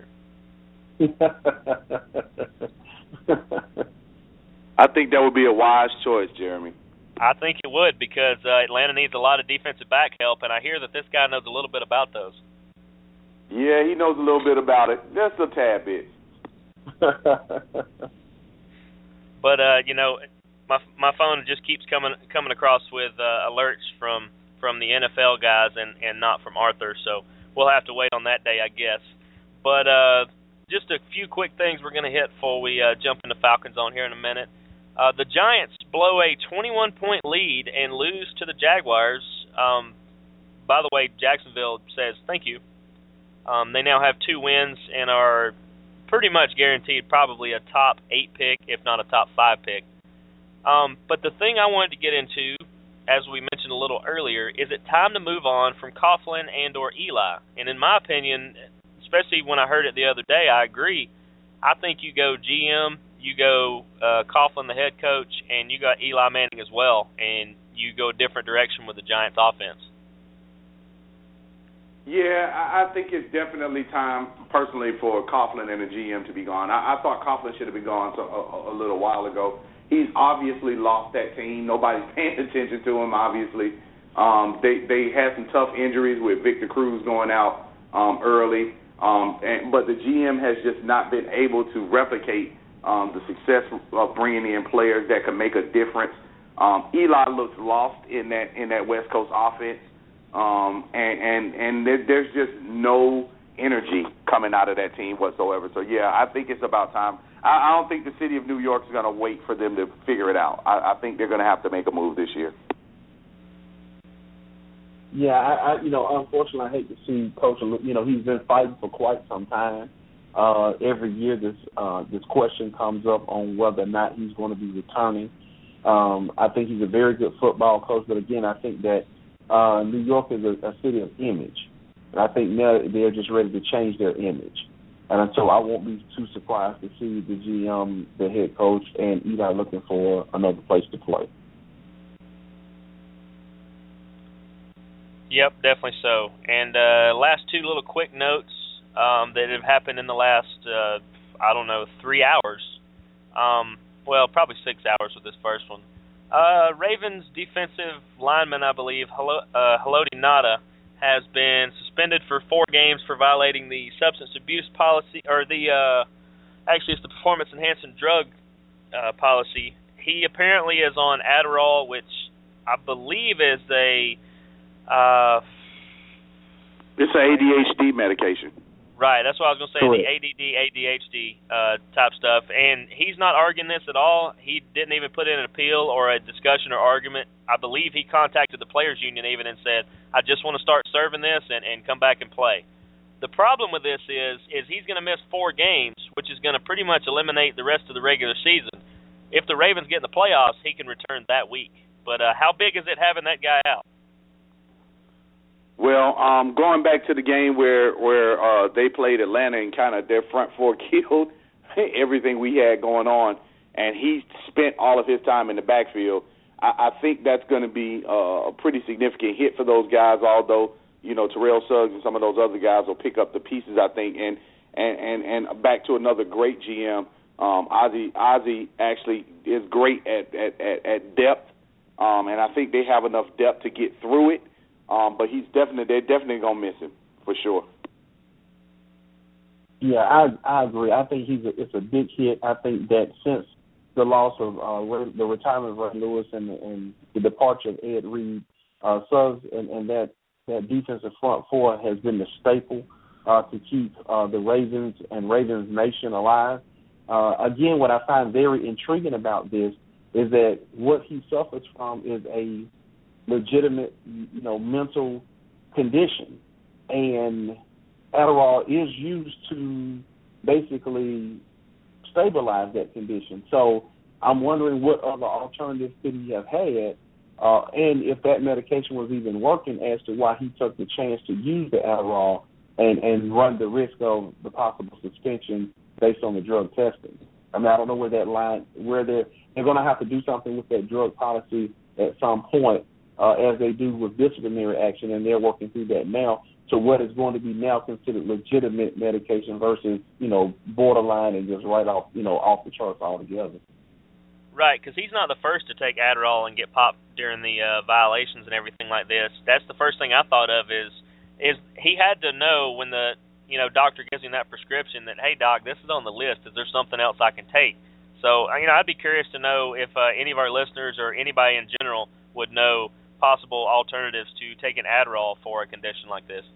I think that would be a wise choice, Jeremy. I think it would because Atlanta needs a lot of defensive back help, and I hear that this guy knows a little bit about those. Yeah, he knows a little bit about it. Just a tad bit. But you know, my phone just keeps coming across with alerts from the NFL guys and not from Arthur, so we'll have to wait on that day, I guess. But just a few quick things we're going to hit before we jump into Falcons on here in a minute. The Giants blow a 21-point lead and lose to the Jaguars. By the way, Jacksonville says thank you. They now have 2 wins and are pretty much guaranteed probably a top 8 pick, if not a top 5 pick. But the thing I wanted to get into, as we mentioned a little earlier, is it time to move on from Coughlin and or Eli? And in my opinion, especially when I heard it the other day, I agree. I think you go GM, you go Coughlin, the head coach, and you got Eli Manning as well, and you go a different direction with the Giants offense. Yeah, I think it's definitely time, personally, for Coughlin and the GM to be gone. I thought Coughlin should have been gone a little while ago. He's obviously lost that team. Nobody's paying attention to him, obviously. They had some tough injuries with Victor Cruz going out early. But the GM has just not been able to replicate the success of bringing in players that can make a difference. Eli looks lost in that West Coast offense. And there's just no energy coming out of that team whatsoever. So, yeah, I think it's about time. I don't think the city of New York is going to wait for them to figure it out. I think they're going to have to make a move this year. Yeah, I unfortunately, I hate to see Coach. He's been fighting for quite some time. Every year, this question comes up on whether or not he's going to be returning. I think he's a very good football coach, but again, I think that New York is a city of image, and I think now they're just ready to change their image. And so I won't be too surprised to see the GM, the head coach, and Eli looking for another place to play. Yep, definitely so. And last 2 little quick notes that have happened in the last, 3 hours. Well, probably 6 hours with this first one. Ravens defensive lineman, I believe, Haloti Ngata, has been suspended for 4 games for violating the substance abuse policy, or it's the performance enhancing drug policy. He apparently is on Adderall, which I believe is it's an ADHD medication. Right, that's what I was going to say, Correct. the ADD, ADHD type stuff. And he's not arguing this at all. He didn't even put in an appeal or a discussion or argument. I believe he contacted the Players Union even and said, I just want to start serving this and come back and play. The problem with this is he's going to miss 4 games, which is going to pretty much eliminate the rest of the regular season. If the Ravens get in the playoffs, he can return that week. But how big is it having that guy out? Well, going back to the game where they played Atlanta and kind of their front 4 killed everything we had going on, and he spent all of his time in the backfield, I think that's going to be a pretty significant hit for those guys, although, Terrell Suggs and some of those other guys will pick up the pieces, I think. And back to another great GM, Ozzie actually is great at depth, and I think they have enough depth to get through it. But they're definitely gonna miss him for sure. Yeah, I agree. I think it's a big hit. I think that since the loss of the retirement of Ray Lewis and the departure of Ed Reed, Suggs and that defensive front 4 has been the staple to keep the Ravens and Ravens Nation alive. Again, what I find very intriguing about this is that what he suffers from is a legitimate, mental condition, and Adderall is used to basically stabilize that condition. So I'm wondering what other alternatives could he have had, and if that medication was even working as to why he took the chance to use the Adderall and run the risk of the possible suspension based on the drug testing. I mean, I don't know where that line, where they're going to have to do something with that drug policy at some point, as they do with disciplinary action, and they're working through that now, to what is going to be now considered legitimate medication versus, borderline and just right off, off the charts altogether. Right, because he's not the first to take Adderall and get popped during the violations and everything like this. That's the first thing I thought of is he had to know when the doctor gives him that prescription that, hey, doc, this is on the list. Is there something else I can take? So, I'd be curious to know if any of our listeners or anybody in general would know possible alternatives to taking Adderall for a condition like this.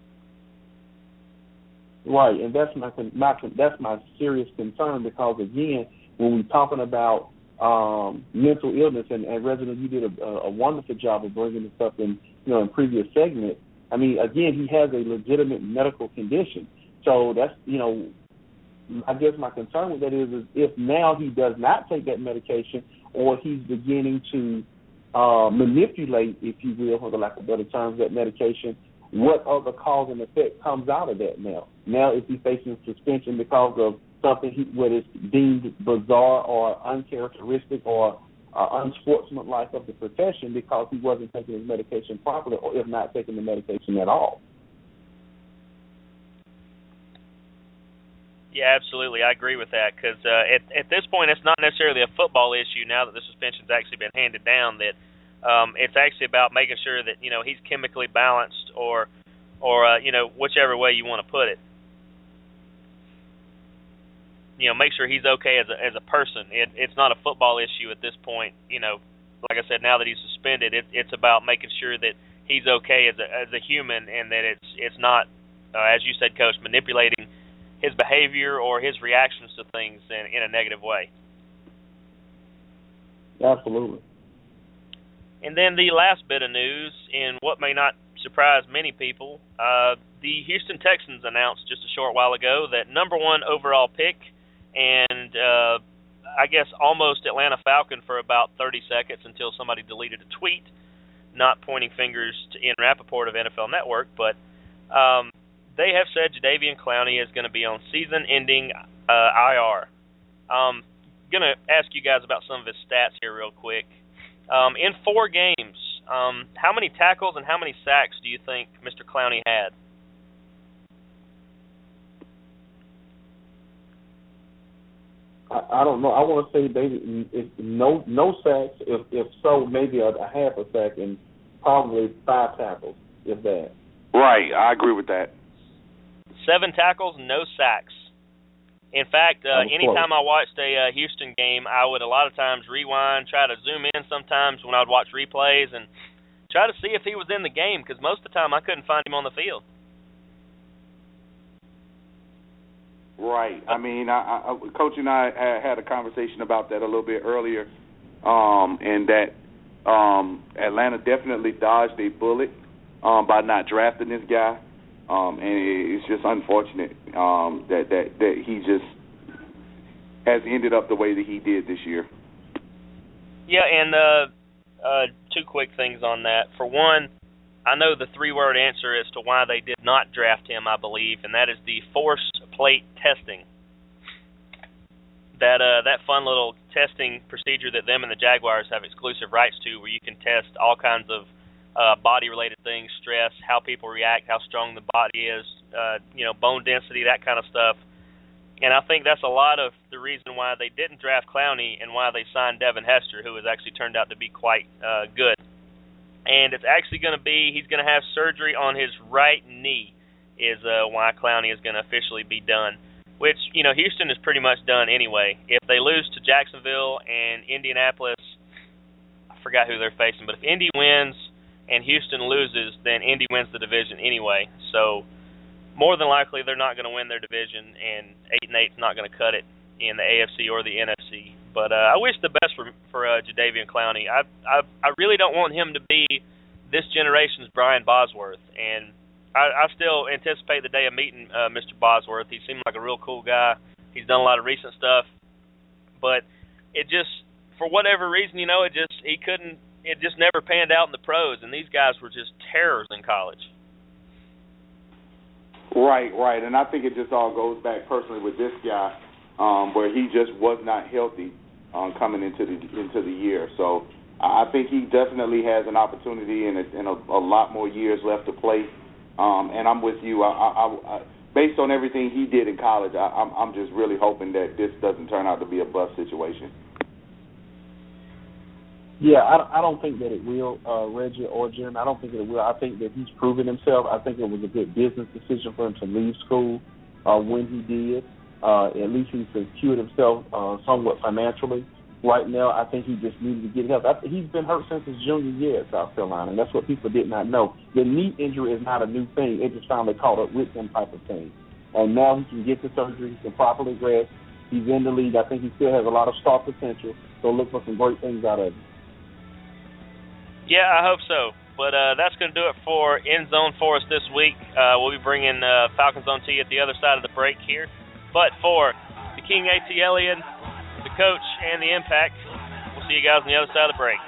Right, and that's my serious concern, because again, when we're talking about mental illness, and Resident, you did a wonderful job of bringing this up in previous segments. I mean, again, he has a legitimate medical condition, so that's I guess my concern with that is if now he does not take that medication, or he's beginning to manipulate, if you will, for the lack of better terms, that medication, what other cause and effect comes out of that now? Now, is he facing suspension because of something what is deemed bizarre or uncharacteristic or unsportsmanlike of the profession because he wasn't taking his medication properly, or if not taking the medication at all? Yeah, absolutely. I agree with that, because at this point, it's not necessarily a football issue now that the suspension's actually been handed down, that it's actually about making sure that, he's chemically balanced or whichever way you want to put it. Make sure he's okay as a person. It's not a football issue at this point. Like I said, now that he's suspended, it's about making sure that he's okay as a human, and that it's not, as you said, Coach, manipulating his behavior or his reactions to things in a negative way. Absolutely. And then the last bit of news, in what may not surprise many people, the Houston Texans announced just a short while ago that number 1 overall pick and I guess almost Atlanta Falcon for about 30 seconds until somebody deleted a tweet, not pointing fingers to Ian Rappaport of NFL Network, but they have said Jadeveon Clowney is going to be on season-ending IR. Going to ask you guys about some of his stats here real quick. In 4 games, how many tackles and how many sacks do you think Mr. Clowney had? I don't know. I want to say maybe no sacks. If so, maybe a half a sack and probably 5 tackles, if that. Right, I agree with that. 7 tackles, no sacks. In fact, anytime I watched a Houston game, I would a lot of times rewind, try to zoom in sometimes when I would watch replays, and try to see if he was in the game, because most of the time I couldn't find him on the field. Right. I mean, Coach and I had a conversation about that a little bit earlier, and that Atlanta definitely dodged a bullet by not drafting this guy. And it's just unfortunate that he just has ended up the way that he did this year. Yeah, and 2 quick things on that. For one, I know the 3-word answer as to why they did not draft him, I believe, and that is the forced plate testing. That fun little testing procedure that them and the Jaguars have exclusive rights to, where you can test all kinds of body-related things, stress, how people react, how strong the body is, bone density, that kind of stuff. And I think that's a lot of the reason why they didn't draft Clowney and why they signed Devin Hester, who has actually turned out to be quite good. And it's actually going to be, he's going to have surgery on his right knee is why Clowney is going to officially be done, which, Houston is pretty much done anyway. If they lose to Jacksonville and Indianapolis, I forgot who they're facing, but if Indy wins and Houston loses, then Indy wins the division anyway. So more than likely they're not going to win their division, and 8-8 is not going to cut it in the AFC or the NFC. But I wish the best for Jadeveon Clowney. I really don't want him to be this generation's Brian Bosworth, and I still anticipate the day of meeting Mr. Bosworth. He seemed like a real cool guy. He's done a lot of recent stuff, but it just, for whatever reason, it just never panned out in the pros, and these guys were just terrors in college. Right, and I think it just all goes back personally with this guy, where he just was not healthy coming into the year. So I think he definitely has an opportunity and a lot more years left to play. And I'm with you. I based on everything he did in college, I'm just really hoping that this doesn't turn out to be a bust situation. Yeah, I don't think that it will, Reggie or Jim. I don't think it will. I think that he's proven himself. I think it was a good business decision for him to leave school when he did. At least he secured himself somewhat financially. Right now, I think he just needed to get help. He's been hurt since his junior year at South Carolina, and that's what people did not know. The knee injury is not a new thing. It just finally caught up with him type of thing. And now he can get the surgery. He can properly rest. He's in the league. I think he still has a lot of star potential. So look for some great things out of him. Yeah, I hope so. But that's going to do it for End Zone for us this week. We'll be bringing Falcons on to you at the other side of the break here. But for the King A.T. Elliott, the coach, and the Impact, we'll see you guys on the other side of the break.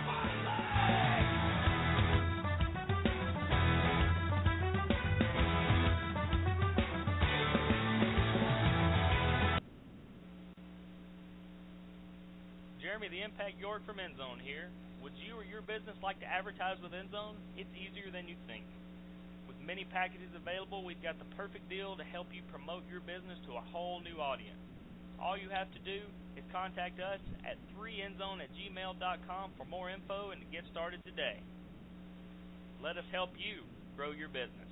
Jeremy the Impact York from End Zone here. Would you or your business like to advertise with End Zone? It's easier than you think. With many packages available, we've got the perfect deal to help you promote your business to a whole new audience. All you have to do is contact us at 3endzone@gmail.com for more info and to get started today. Let us help you grow your business.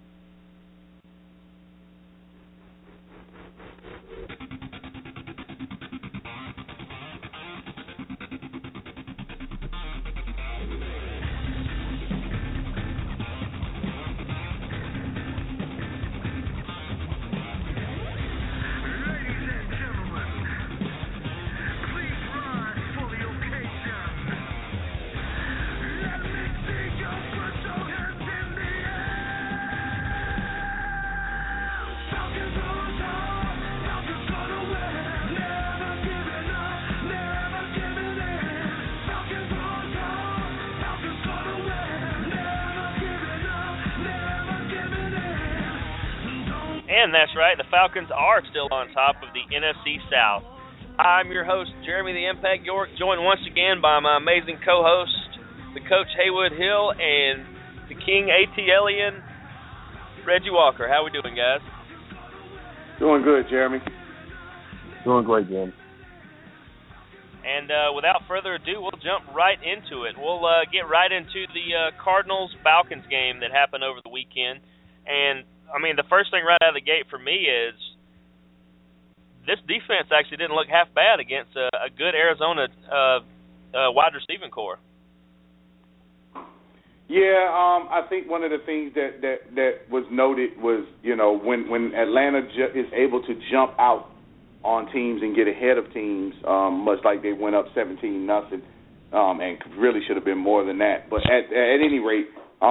And that's right, the Falcons are still on top of the NFC South. I'm your host, Jeremy the Impact York, joined once again by my amazing co-host, the Coach Haywood Hill, and the King A.T. Elliott, Reggie Walker. How we doing, guys? Doing good, Jeremy. Doing great, Jeremy. And without further ado, we'll jump right into it. We'll get right into the Cardinals-Falcons game that happened over the weekend. And I mean, the first thing right out of the gate for me is this defense actually didn't look half bad against a good Arizona wide receiving core. Yeah, I think one of the things that was noted was, when Atlanta is able to jump out on teams and get ahead of teams, much like they went up 17-0, and really should have been more than that. But at any rate,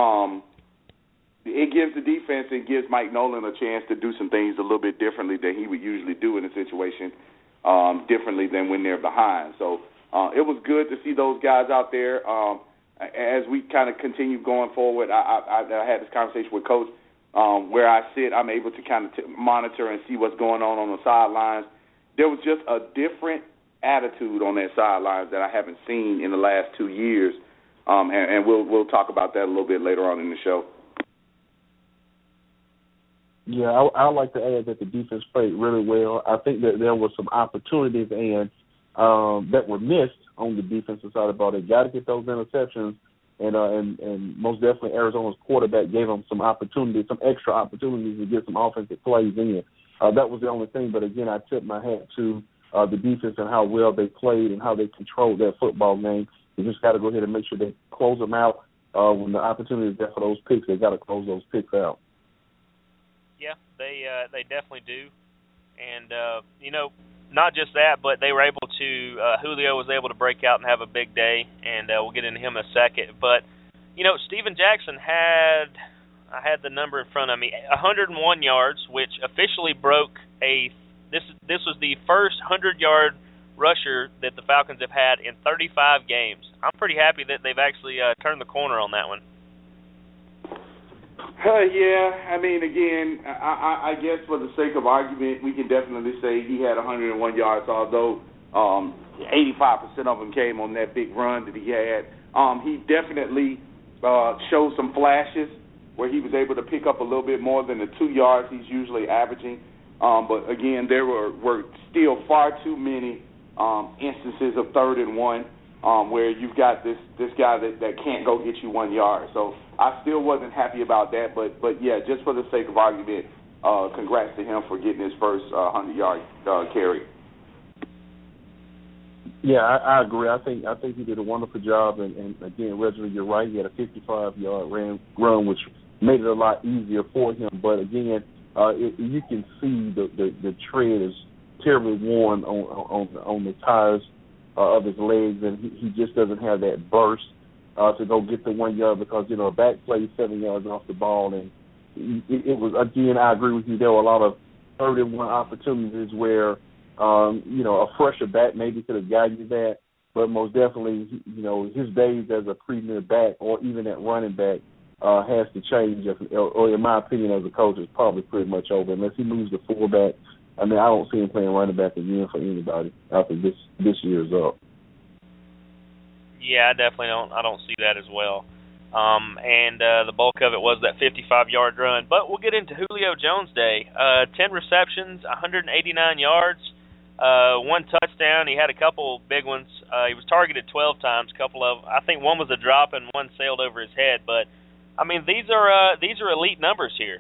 it gives the defense, it gives Mike Nolan a chance to do some things a little bit differently than he would usually do in a situation, differently than when they're behind. So it was good to see those guys out there. As we kind of continue going forward, I had this conversation with Coach. Where I sit, I'm able to kind of monitor and see what's going on the sidelines. There was just a different attitude on that sidelines that I haven't seen in the last 2 years, and we'll talk about that a little bit later on in the show. Yeah, I would like to add that the defense played really well. I think that there were some opportunities and that were missed on the defensive side of the ball. They got to get those interceptions, and most definitely Arizona's quarterback gave them some opportunities, some extra opportunities to get some offensive plays in. That was the only thing. But again, I tip my hat to the defense and how well they played and how they controlled that football game. You just got to go ahead and make sure they close them out when the opportunity is there for those picks. They got to close those picks out. Yeah, they definitely do, and not just that, but they were able to. Julio was able to break out and have a big day, and we'll get into him in a second. But Steven Jackson had. I had the number in front of me, 101 yards, which officially broke this was the first 100-yard rusher that the Falcons have had in 35 games. I'm pretty happy that they've actually turned the corner on that one. Yeah, I mean, again, I guess for the sake of argument, we can definitely say he had 101 yards, although 85% of them came on that big run that he had. He definitely showed some flashes where he was able to pick up a little bit more than the 2 yards he's usually averaging. But, again, there were still far too many instances of 3rd and 1 where you've got this guy that can't go get you 1 yard. So I still wasn't happy about that. But yeah, just for the sake of argument, congrats to him for getting his first 100-yard carry. Yeah, I agree. I think he did a wonderful job. And again, Reginald, you're right. He had a 55-yard run, which made it a lot easier for him. But again, you can see the tread is terribly worn on the tires of his legs, and he just doesn't have that burst to go get the 1 yard because a back play 7 yards off the ball, and it was, again, I agree with you. There were a lot of 3rd and 1 opportunities where a fresher back maybe could have gotten you that, but most definitely, his days as a premier back or even at running back has to change, or in my opinion as a coach, is probably pretty much over unless he moves to fullback. I mean, I don't see him playing running back again for anybody after this year's up. Yeah, I definitely don't. I don't see that as well. And the bulk of it was that 55-yard run. But we'll get into Julio Jones Day. 10 receptions, 189 yards, 1 touchdown. He had a couple big ones. He was targeted 12 times. I think one was a drop and one sailed over his head. But I mean, these are elite numbers here.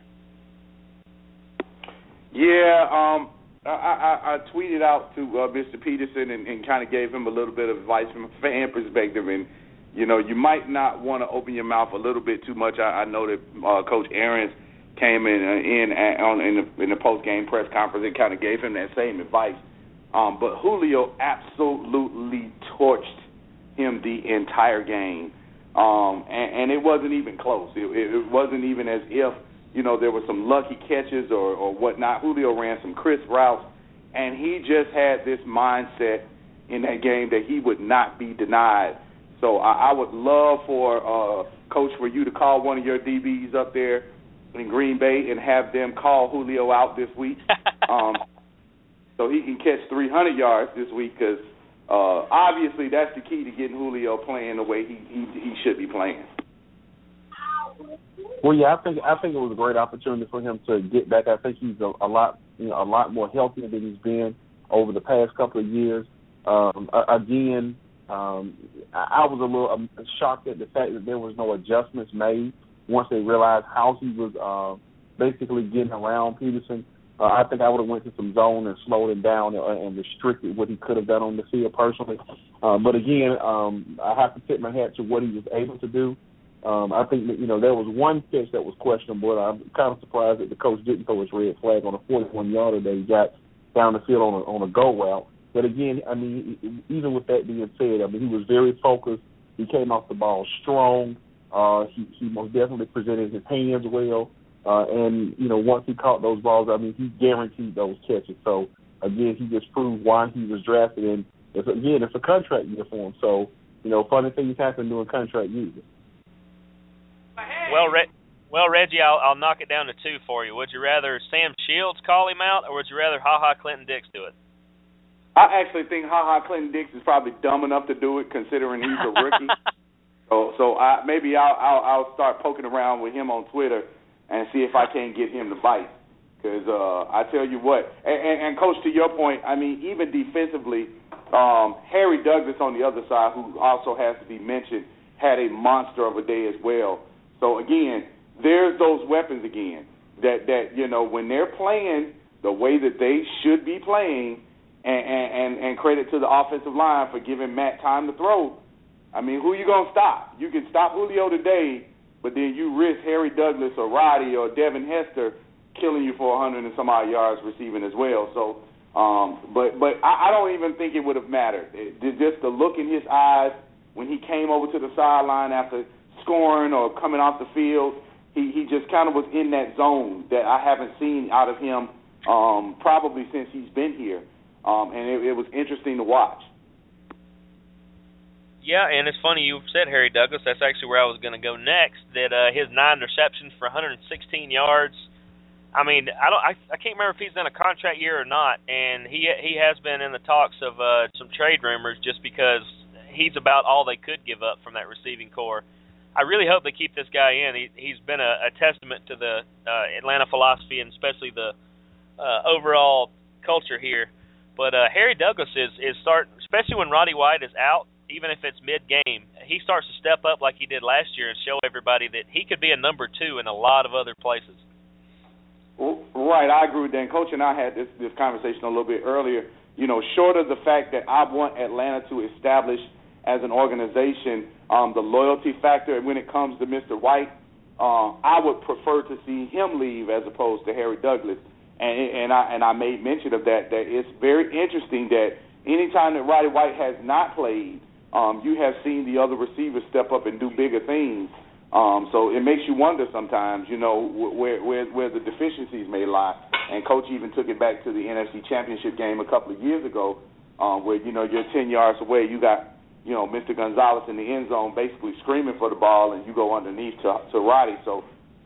Yeah, I tweeted out to Mr. Peterson and kind of gave him a little bit of advice from a fan perspective. And, you might not want to open your mouth a little bit too much. I know that Coach Aarons came in the post-game press conference and kind of gave him that same advice. But Julio absolutely torched him the entire game. And it wasn't even close. It wasn't even as if, there were some lucky catches or whatnot. Julio ran some crisp routes, and he just had this mindset in that game that he would not be denied. So I would love for, Coach, for you to call one of your DBs up there in Green Bay and have them call Julio out this week so he can catch 300 yards this week because obviously that's the key to getting Julio playing the way he should be playing. Well, yeah, I think it was a great opportunity for him to get back. I think he's a lot more healthier than he's been over the past couple of years. Again, I was a little shocked at the fact that there was no adjustments made once they realized how he was basically getting around Peterson. I think I would have went to some zone and slowed him down and restricted what he could have done on the field personally. But again, I have to tip my hat to what he was able to do. I think that, there was one catch that was questionable. I'm kind of surprised that the coach didn't throw his red flag on a 41-yarder that he got down the field on a go route. But again, I mean, even with that being said, I mean, he was very focused. He came off the ball strong. He most definitely presented his hands well. And, once he caught those balls, I mean, he guaranteed those catches. So, again, he just proved why he was drafted. And, it's a contract year for him. So, funny things happen during contract years. Well, Reggie, I'll knock it down to 2 for you. Would you rather Sam Shields call him out, or would you rather Ha-Ha Clinton Dix do it? I actually think Ha-Ha Clinton Dix is probably dumb enough to do it, considering he's a rookie. So maybe I'll start poking around with him on Twitter and see if I can't get him to bite. Because I tell you what, and Coach, to your point, I mean, even defensively, Harry Douglas on the other side, who also has to be mentioned, had a monster of a day as well. So, again, there's those weapons again that when they're playing the way that they should be playing, and credit to the offensive line for giving Matt time to throw. I mean, who you going to stop? You can stop Julio today, but then you risk Harry Douglas or Roddy or Devin Hester killing you for 100 and some odd yards receiving as well. So, but I don't even think it would have mattered. Just the look in his eyes when he came over to the sideline after scoring or coming off the field, he just kind of was in that zone that I haven't seen out of him probably since he's been here, and it was interesting to watch. Yeah, and it's funny you said Harry Douglas. That's actually where I was going to go next. That his 9 receptions for 116 yards. I mean, I can't remember if he's in a contract year or not, and he has been in the talks of some trade rumors just because he's about all they could give up from that receiving core. I really hope they keep this guy in. He's been a testament to the Atlanta philosophy and especially the overall culture here. But Harry Douglas is starting, especially when Roddy White is out. Even if it's mid-game, he starts to step up like he did last year and show everybody that he could be a number 2 in a lot of other places. Right, I agree with that. Coach and I had this conversation a little bit earlier. You know, short of the fact that I want Atlanta to establish as an organization the loyalty factor when it comes to Mr. White, I would prefer to see him leave as opposed to Harry Douglas. And I made mention of that it's very interesting that anytime that Roddy White has not played, you have seen the other receivers step up and do bigger things. So it makes you wonder sometimes, you know, where the deficiencies may lie. And Coach even took it back to the NFC Championship game a couple of years ago, where, you know, you're 10 yards away. You got, you know, Mr. Gonzalez in the end zone basically screaming for the ball, and you go underneath to Roddy. So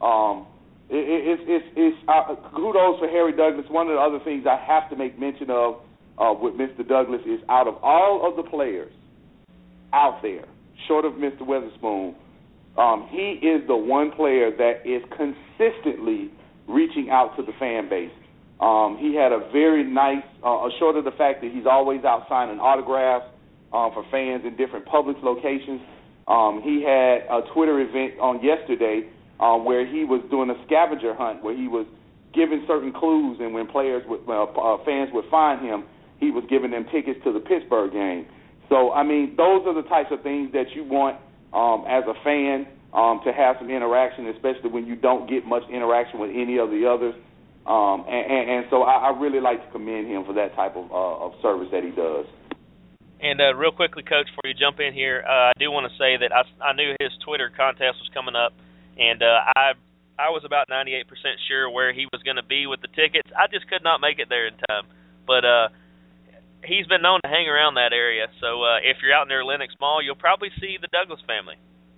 it's kudos for Harry Douglas. One of the other things I have to make mention of with Mr. Douglas is out of all of the players out there, short of Mr. Weatherspoon, he is the one player that is consistently reaching out to the fan base. He had a very nice, short of the fact that he's always out signing autographs for fans in different public locations. He had a Twitter event on yesterday where he was doing a scavenger hunt where he was giving certain clues, and when fans would find him, he was giving them tickets to the Pittsburgh game. So, I mean, those are the types of things that you want as a fan to have some interaction, especially when you don't get much interaction with any of the others. And so I really like to commend him for that type of service that he does. And real quickly, Coach, before you jump in here, I do want to say that I knew his Twitter contest was coming up, and I was about 98% sure where he was going to be with the tickets. I just could not make it there in time. But he's been known to hang around that area, so if you're out near Lenox Mall, you'll probably see the Douglas family.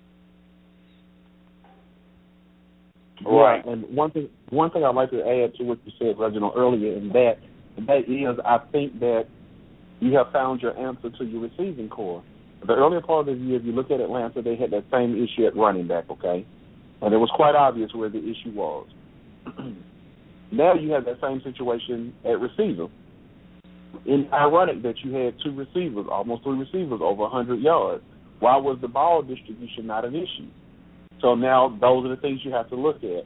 Right, and one thing I'd like to add to what you said, Reginald, earlier, and that is I think that you have found your answer to your receiving core. The earlier part of the year, if you look at Atlanta, they had that same issue at running back, okay? And it was quite obvious where the issue was. Now you have that same situation at receiver. It's ironic that you had 2 receivers, almost 3 receivers, over 100 yards. Why was the ball distribution not an issue? So now those are the things you have to look at.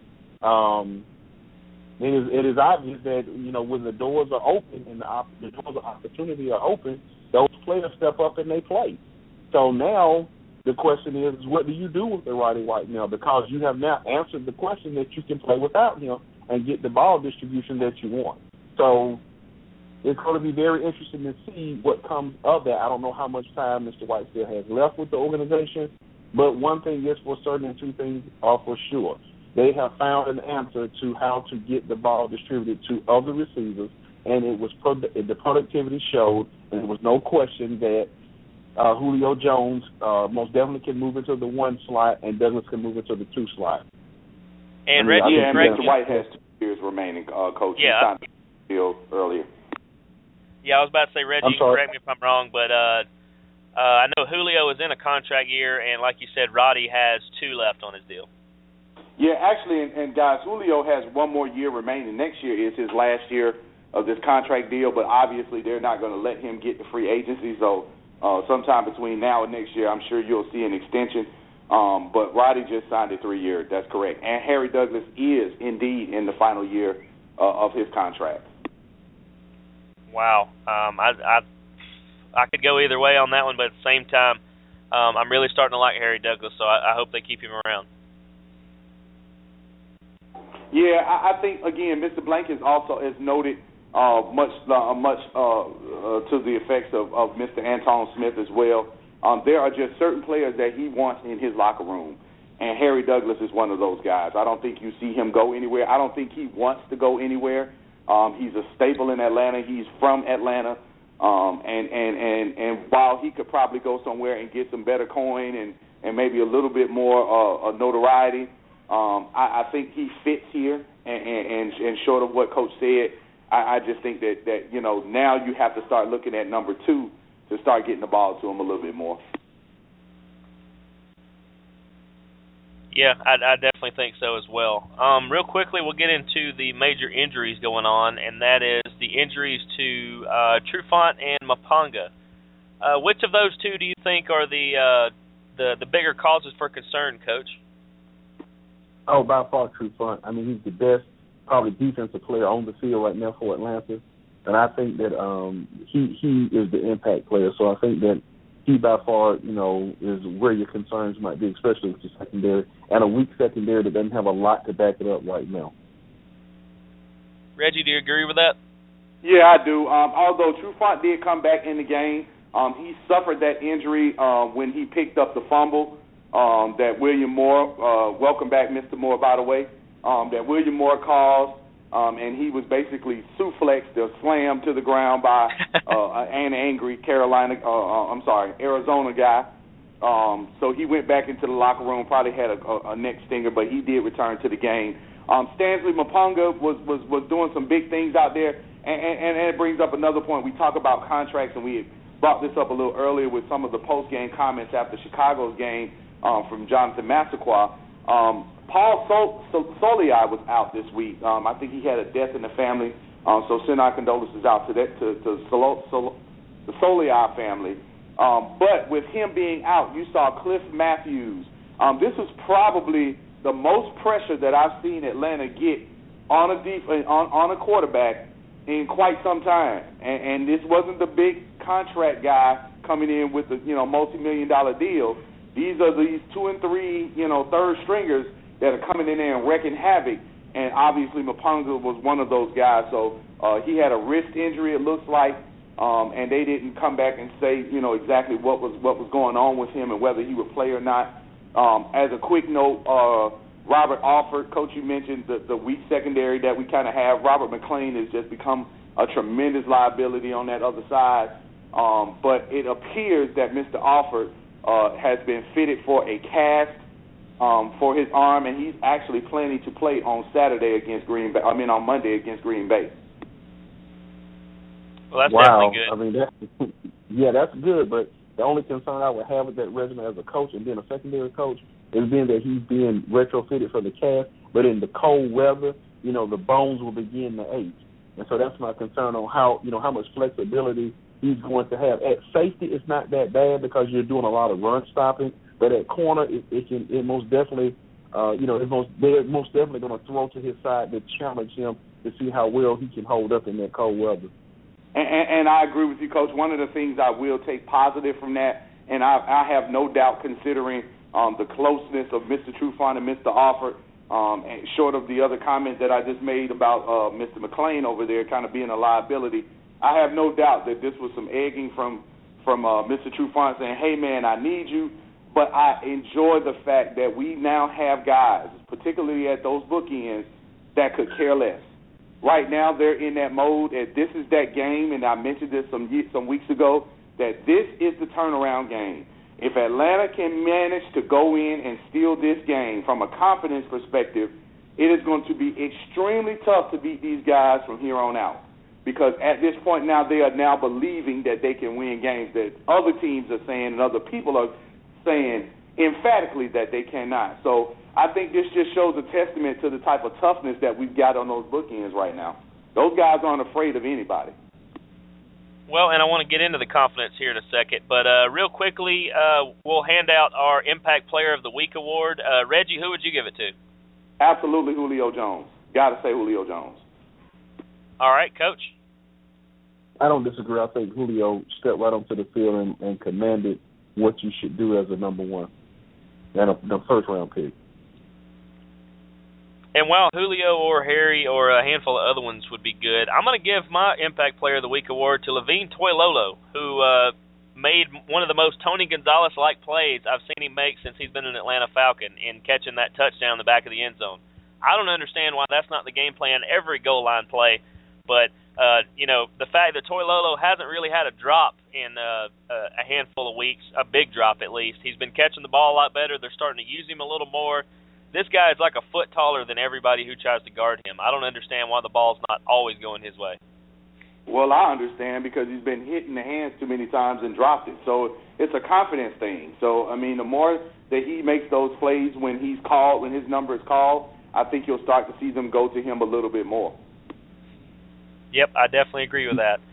It is obvious that, you know, when the doors are open and the doors of opportunity are open, those players step up and they play. So now the question is, what do you do with the Roddy White now? Because you have now answered the question that you can play without him and get the ball distribution that you want. So it's going to be very interesting to see what comes of that. I don't know how much time Mr. White still has left with the organization, but one thing is for certain and 2 things are for sure. They have found an answer to how to get the ball distributed to other receivers, and it was the productivity showed, and there was no question that Julio Jones most definitely can move into the 1 slot, and Douglas can move into the 2 slot. And Reggie, and Mr. White has 2 years remaining, Coach. Yeah. He signed the deal earlier. Yeah, I was about to say, Reggie, you can correct me if I'm wrong, but I know Julio is in a contract year, and like you said, Roddy has 2 left on his deal. Yeah, actually, and guys, Julio has 1 more year remaining. Next year is his last year of this contract deal, but obviously they're not going to let him get the free agency, so sometime between now and next year, I'm sure you'll see an extension. But Roddy just signed a 3-year. That's correct. And Harry Douglas is indeed in the final year of his contract. Wow. I could go either way on that one, but at the same time, I'm really starting to like Harry Douglas, so I hope they keep him around. Yeah, I think again, Mr. Blank is also as noted much to the effects of Mr. Anton Smith as well. There are just certain players that he wants in his locker room, and Harry Douglas is one of those guys. I don't think you see him go anywhere. I don't think he wants to go anywhere. He's a staple in Atlanta. He's from Atlanta, and while he could probably go somewhere and get some better coin and maybe a little bit more notoriety, I think he fits here. And short of what Coach said, I just think that now you have to start looking at number 2 to start getting the ball to him a little bit more. Yeah, I definitely think so as well. Real quickly, we'll get into the major injuries going on, and that is the injuries to Trufant and Mapanga. Which of those two do you think are the bigger causes for concern, Coach? Oh, by far Trufant. I mean, he's the best, probably defensive player on the field right now for Atlanta, and I think that he is the impact player. So I think that he by far, is where your concerns might be, especially with your secondary, and a weak secondary that doesn't have a lot to back it up right now. Reggie, do you agree with that? Yeah, I do. Although Trufant did come back in the game, he suffered that injury when he picked up the fumble that William Moore, welcome back, Mr. Moore, by the way, that William Moore caused, and he was basically suplexed or slammed to the ground by an angry Arizona guy. So he went back into the locker room, probably had a neck stinger, but he did return to the game. Stanley Mapanga was doing some big things out there, and it brings up another point. We talk about contracts, and we brought this up a little earlier with some of the post-game comments after Chicago's game from Jonathan Massaquoi. Paul Soliai was out this week. I think he had a death in the family, so send our condolences out to the Soliai family. But with him being out, you saw Cliff Matthews. This was probably the most pressure that I've seen Atlanta get on a quarterback in quite some time. And this wasn't the big contract guy coming in with the multi-million-dollar deal. These are these 2 and 3 third stringers that are coming in there and wrecking havoc. And obviously Mapanga was one of those guys. So he had a wrist injury, it looks like, and they didn't come back and say exactly what was going on with him and whether he would play or not. As a quick note, Robert Alford, Coach, you mentioned the weak secondary that we kind of have. Robert McClain has just become a tremendous liability on that other side. But it appears that Mr. Alford has been fitted for a cast for his arm, and he's actually planning to play on on Monday against Green Bay. Well, that's definitely good. I mean, that's good, but the only concern I would have with that resume as a coach and being a secondary coach is being that he's being retrofitted for the cast, but in the cold weather, the bones will begin to ache. And so that's my concern on how much flexibility he's going to have. At safety, it's not that bad because you're doing a lot of run stopping, but at corner, it most definitely, they're most definitely going to throw to his side to challenge him to see how well he can hold up in that cold weather. And I agree with you, Coach. One of the things I will take positive from that, and I have no doubt considering the closeness of Mr. Trufant and Mr. Alford, and short of the other comment that I just made about Mr. McClain over there kind of being a liability, I have no doubt that this was some egging from Mr. Trufant saying, hey, man, I need you. But I enjoy the fact that we now have guys, particularly at those bookends, that could care less. Right now they're in that mode that this is that game, and I mentioned this some weeks ago, that this is the turnaround game. If Atlanta can manage to go in and steal this game from a confidence perspective, it is going to be extremely tough to beat these guys from here on out. Because at this point now, they are now believing that they can win games that other teams are saying and other people are saying emphatically that they cannot. So I think this just shows a testament to the type of toughness that we've got on those bookends right now. Those guys aren't afraid of anybody. Well, and I want to get into the confidence here in a second, but real quickly, we'll hand out our Impact Player of the Week award. Reggie, who would you give it to? Absolutely Julio Jones. Got to say Julio Jones. All right, Coach. I don't disagree. I think Julio stepped right onto the field and commanded what you should do as a number one and the first-round pick. And while Julio or Harry or a handful of other ones would be good, I'm going to give my Impact Player of the Week award to Levine Toilolo, who made one of the most Tony Gonzalez-like plays I've seen him make since he's been an Atlanta Falcon in catching that touchdown in the back of the end zone. I don't understand why that's not the game plan every goal line play, but the fact that Toilolo hasn't really had a drop in a handful of weeks, a big drop at least. He's been catching the ball a lot better. They're starting to use him a little more. This guy is like a foot taller than everybody who tries to guard him. I don't understand why the ball's not always going his way. Well, I understand because he's been hit in the hands too many times and dropped it. So it's a confidence thing. So, I mean, the more that he makes those plays when he's called, when his number is called, I think you'll start to see them go to him a little bit more. Yep, I definitely agree with that.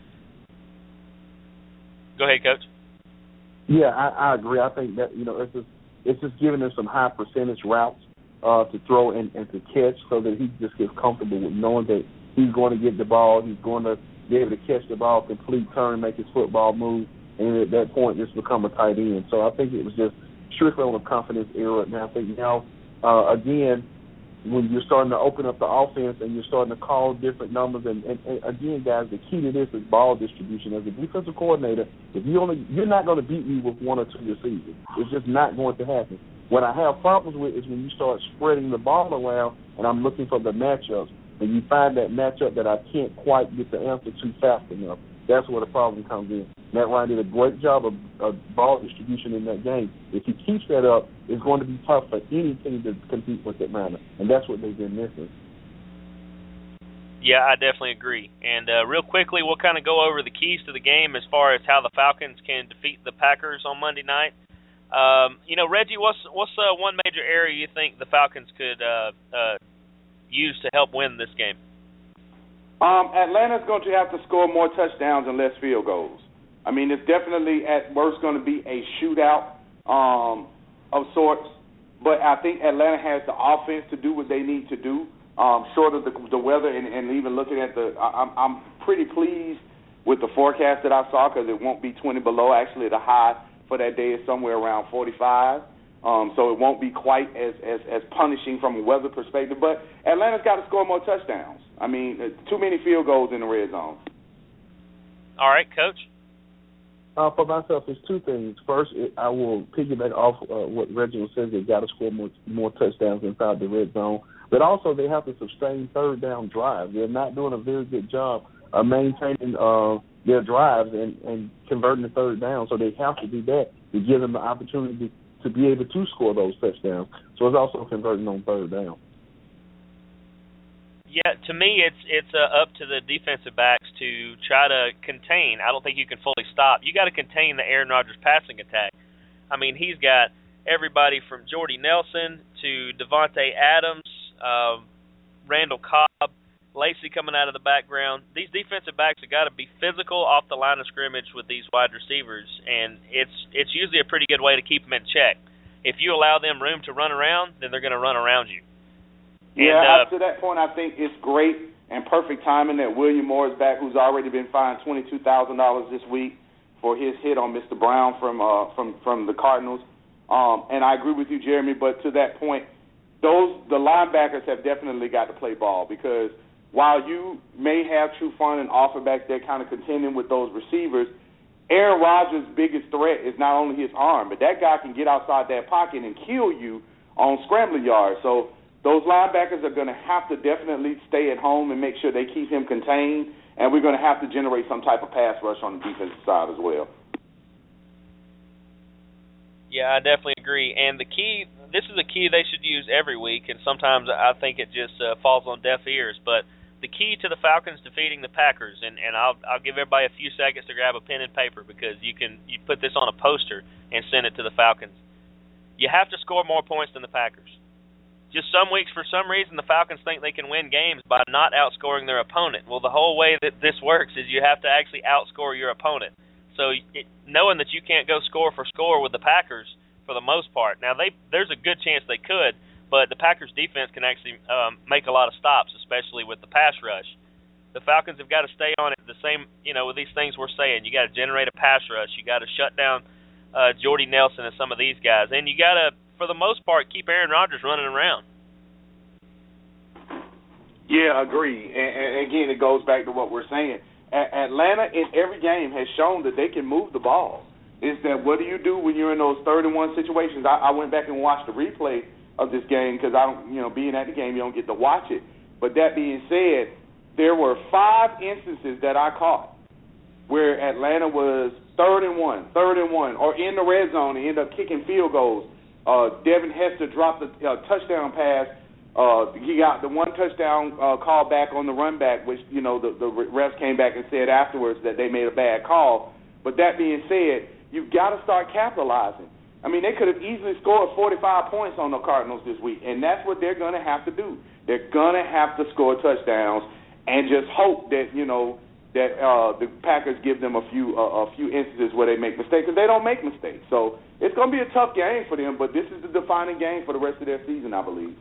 Go ahead, Coach. Yeah, I agree. I think that, it's just giving him some high percentage routes to throw and to catch so that he just gets comfortable with knowing that he's going to get the ball, he's going to be able to catch the ball, complete turn, make his football move, and at that point just become a tight end. So I think it was just strictly on a confidence era. Now I think again, when you're starting to open up the offense and you're starting to call different numbers, and again, guys, the key to this is ball distribution. As a defensive coordinator, if you're not going to beat me with one or two receivers. It's just not going to happen. What I have problems with is when you start spreading the ball around and I'm looking for the matchups, and you find that matchup that I can't quite get the answer to fast enough. That's where the problem comes in. Matt Ryan did a great job of ball distribution in that game. If he keeps that up, it's going to be tough for any team to compete with Atlanta, and that's what they've been missing. Yeah, I definitely agree. And real quickly, we'll kind of go over the keys to the game as far as how the Falcons can defeat the Packers on Monday night. Reggie, what's one major area you think the Falcons could use to help win this game? Atlanta's going to have to score more touchdowns and less field goals. I mean, it's definitely at worst going to be a shootout of sorts, but I think Atlanta has the offense to do what they need to do, short of the weather and even looking at I'm pretty pleased with the forecast that I saw because it won't be 20 below. Actually, the high for that day is somewhere around 45. So it won't be quite as punishing from a weather perspective. But Atlanta's got to score more touchdowns. I mean, too many field goals in the red zone. All right, Coach. For myself, it's two things. First, I will piggyback off what Reginald says. They've got to score more touchdowns inside the red zone. But also, they have to sustain third down drives. They're not doing a very good job of maintaining their drives and converting the third down. So they have to do that to give them the opportunity to be able to score those touchdowns. So it's also converting on third down. Yeah, to me, it's up to the defensive backs to try to contain. I don't think you can fully stop. You got to contain the Aaron Rodgers passing attack. I mean, he's got everybody from Jordy Nelson to Devontae Adams, Randall Cobb, Lacey coming out of the background. These defensive backs have got to be physical off the line of scrimmage with these wide receivers, and it's usually a pretty good way to keep them in check. If you allow them room to run around, then they're going to run around you. Yeah, up to that point, I think it's great and perfect timing that William Moore is back, who's already been fined $22,000 this week for his hit on Mr. Brown from the Cardinals. And I agree with you, Jeremy. But to that point, the linebackers have definitely got to play ball because while you may have Trufant and Offer back there kind of contending with those receivers, Aaron Rodgers' biggest threat is not only his arm, but that guy can get outside that pocket and kill you on scrambling yards. So those linebackers are going to have to definitely stay at home and make sure they keep him contained, and we're going to have to generate some type of pass rush on the defensive side as well. Yeah, I definitely agree. And this is a key they should use every week, and sometimes I think it just falls on deaf ears, but the key to the Falcons defeating the Packers, and I'll give everybody a few seconds to grab a pen and paper because you put this on a poster and send it to the Falcons. You have to score more points than the Packers. Just some weeks, for some reason, the Falcons think they can win games by not outscoring their opponent. Well, the whole way that this works is you have to actually outscore your opponent. So knowing that you can't go score for score with the Packers for the most part. Now, there's a good chance they could, but the Packers' defense can actually make a lot of stops, especially with the pass rush. The Falcons have got to stay on it the same, with these things we're saying. You got to generate a pass rush. You got to shut down Jordy Nelson and some of these guys. And you got to, for the most part, keep Aaron Rodgers running around. Yeah, agreed. And again, it goes back to what we're saying. Atlanta in every game has shown that they can move the ball. It's that what do you do when you're in those 3rd-and-1 situations? I went back and watched the replay of this game because I don't, being at the game, you don't get to watch it. But that being said, there were 5 instances that I caught where Atlanta was 3rd-and-1, or in the red zone and ended up kicking field goals. Devin Hester dropped a touchdown pass. He got the one touchdown call back on the run back, which, the refs came back and said afterwards that they made a bad call. But that being said, you've got to start capitalizing. I mean, they could have easily scored 45 points on the Cardinals this week, and that's what they're going to have to do. They're going to have to score touchdowns and just hope that, the Packers give them a few instances where they make mistakes, because they don't make mistakes. So it's going to be a tough game for them, but this is the defining game for the rest of their season, I believe.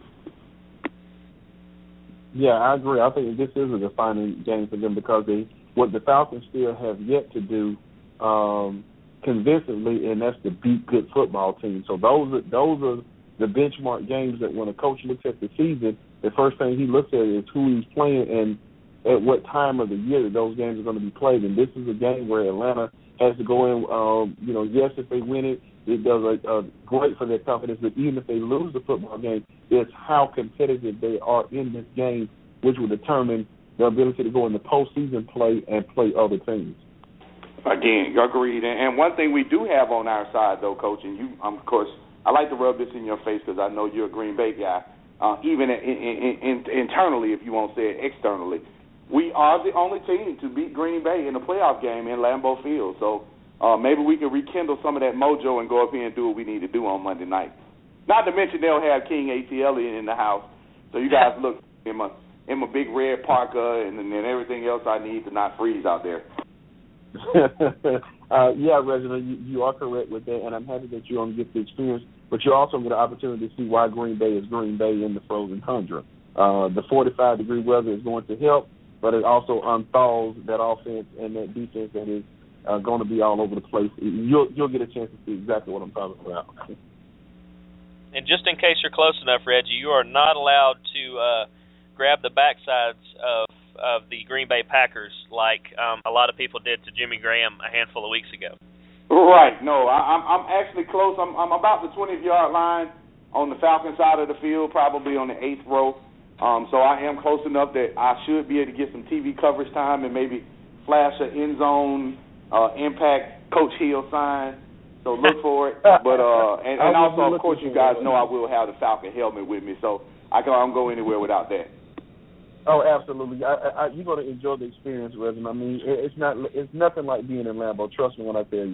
Yeah, I agree. I think this is a defining game for them because what the Falcons still have yet to do convincingly, and that's to beat good football teams. So those are the benchmark games that when a coach looks at the season, the first thing he looks at is who he's playing and at what time of the year that those games are going to be played. And this is a game where Atlanta has to go in, yes, if they win it, it does great for their confidence. But even if they lose the football game, it's how competitive they are in this game, which will determine their ability to go into postseason play and play other teams. Again, agreed. And one thing we do have on our side, though, Coach, and you, of course, I like to rub this in your face because I know you're a Green Bay guy, even internally, if you won't say it externally. We are the only team to beat Green Bay in a playoff game in Lambeau Field. So maybe we can rekindle some of that mojo and go up here and do what we need to do on Monday night. Not to mention they'll have King ATL in the house. So you guys look in my big red parka and everything else I need to not freeze out there. Yeah, Reginald, you are correct with that, and I'm happy that you're going to get the experience, but you also get an opportunity to see why Green Bay is Green Bay in the frozen tundra. The 45-degree weather is going to help, but it also unthaws that offense and that defense that is going to be all over the place. You'll get a chance to see exactly what I'm talking about. And just in case you're close enough, Reggie, you are not allowed to grab the backsides of the Green Bay Packers like a lot of people did to Jimmy Graham a handful of weeks ago. Right. No, I'm actually close. I'm about the 20-yard line on the Falcon side of the field, probably on the 8th row. So I am close enough that I should be able to get some TV coverage time and maybe flash an end zone impact Coach Hill sign. So look for it. But and also, of course, you guys know I will have the Falcon helmet with me, so I don't go anywhere without that. Oh, absolutely. You're going to enjoy the experience, Reginald. I mean, it's nothing like being in Lambeau. Trust me when I tell you.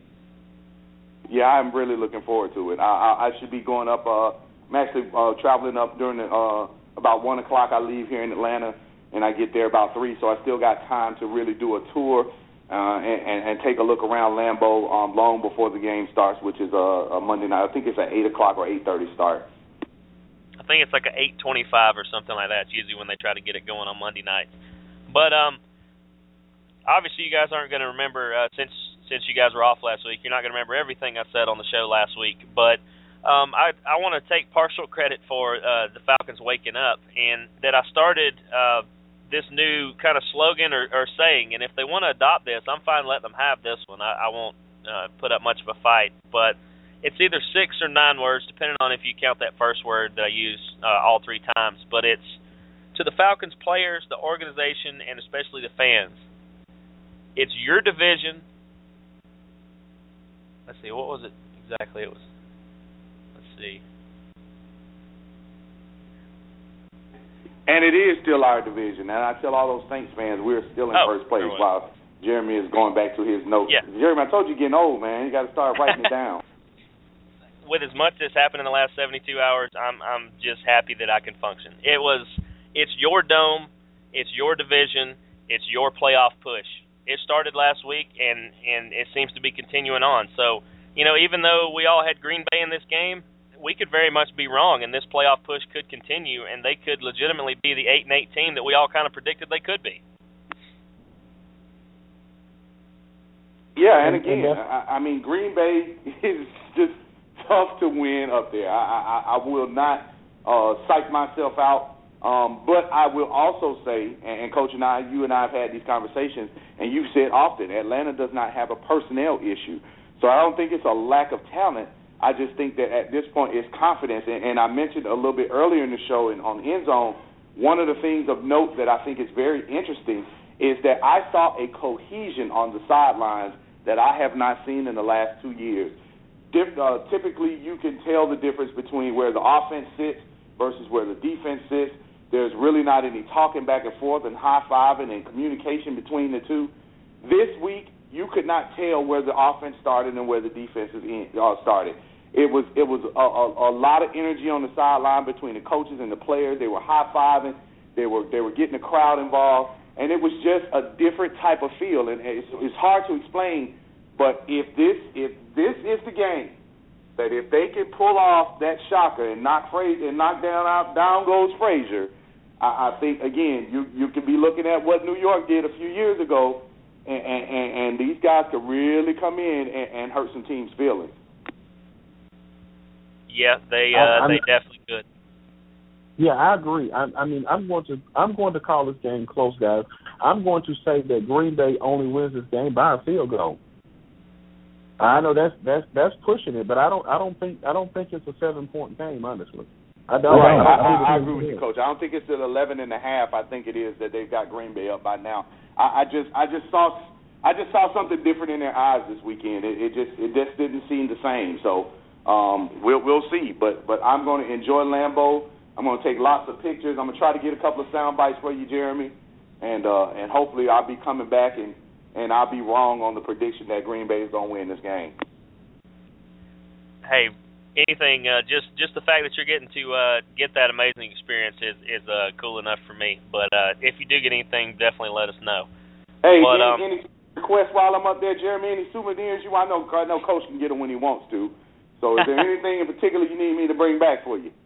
Yeah, I'm really looking forward to it. I should be going up. I'm actually traveling up during about 1 o'clock. I leave here in Atlanta, and I get there about 3. So I still got time to really do a tour and take a look around Lambeau long before the game starts, which is a Monday night. I think it's at 8 o'clock or 8:30 start. I think it's like an 8:25 or something like that. It's usually when they try to get it going on Monday night. But obviously you guys aren't going to remember, since you guys were off last week, you're not going to remember everything I said on the show last week. But I want to take partial credit for the Falcons waking up, and that I started this new kind of slogan or saying. And if they want to adopt this, I'm fine letting them have this one. I won't put up much of a fight. But it's either 6 or 9 words, depending on if you count that first word that I use all 3 times. But it's to the Falcons players, the organization, and especially the fans. It's your division. Let's see, what was it exactly? Let's see. And it is still our division. And I tell all those Saints fans we're still in first place while Jeremy is going back to his notes. Yeah. Jeremy, I told you you're getting old, man. You got to start writing it down. With as much that's happened in the last 72 hours, I'm just happy that I can function. It's your dome, it's your division, it's your playoff push. It started last week, and it seems to be continuing on. So, even though we all had Green Bay in this game, we could very much be wrong, and this playoff push could continue, and they could legitimately be the 8-8 team that we all kind of predicted they could be. Yeah, and again, I mean, Green Bay is just tough to win up there. I will not psych myself out But I will also say, and Coach and you and I have had these conversations, and you've said often, Atlanta does not have a personnel issue. So I don't think it's a lack of talent. I just think that at this point it's confidence. And I mentioned a little bit earlier in the show and on the End Zone, one of the things of note that I think is very interesting is that I saw a cohesion on the sidelines that I have not seen in the last 2 years. Typically, you can tell the difference between where the offense sits versus where the defense sits. There's really not any talking back and forth and high-fiving and communication between the two. This week, you could not tell where the offense started and where the defense started. It was a lot of energy on the sideline between the coaches and the players. They were high-fiving. They were getting the crowd involved. And it was just a different type of feel. And it's hard to explain, but if this is the game, that if they can pull off that shocker and knock down goes Frazier, I think, again, you could be looking at what New York did a few years ago, and these guys could really come in and hurt some teams' feelings. Yeah, they definitely could. Yeah, I agree. I mean, I'm going to call this game close, guys. I'm going to say that Green Bay only wins this game by a field goal. I know that's pushing it, but I don't think it's a 7-point game, honestly. I don't. I agree with you, Coach. I don't think it's at 11.5. I think it is that they've got Green Bay up by now. I just saw something different in their eyes this weekend. It just didn't seem the same. So we'll see. But I'm going to enjoy Lambeau. I'm going to take lots of pictures. I'm going to try to get a couple of sound bites for you, Jeremy, and hopefully I'll be coming back and I'll be wrong on the prediction that Green Bay is going to win this game. Hey, anything, just the fact that you're getting to get that amazing experience is cool enough for me. But if you do get anything, definitely let us know. Hey, any requests while I'm up there, Jeremy? Any souvenirs? I know Coach can get them when he wants to. So is there anything in particular you need me to bring back for you?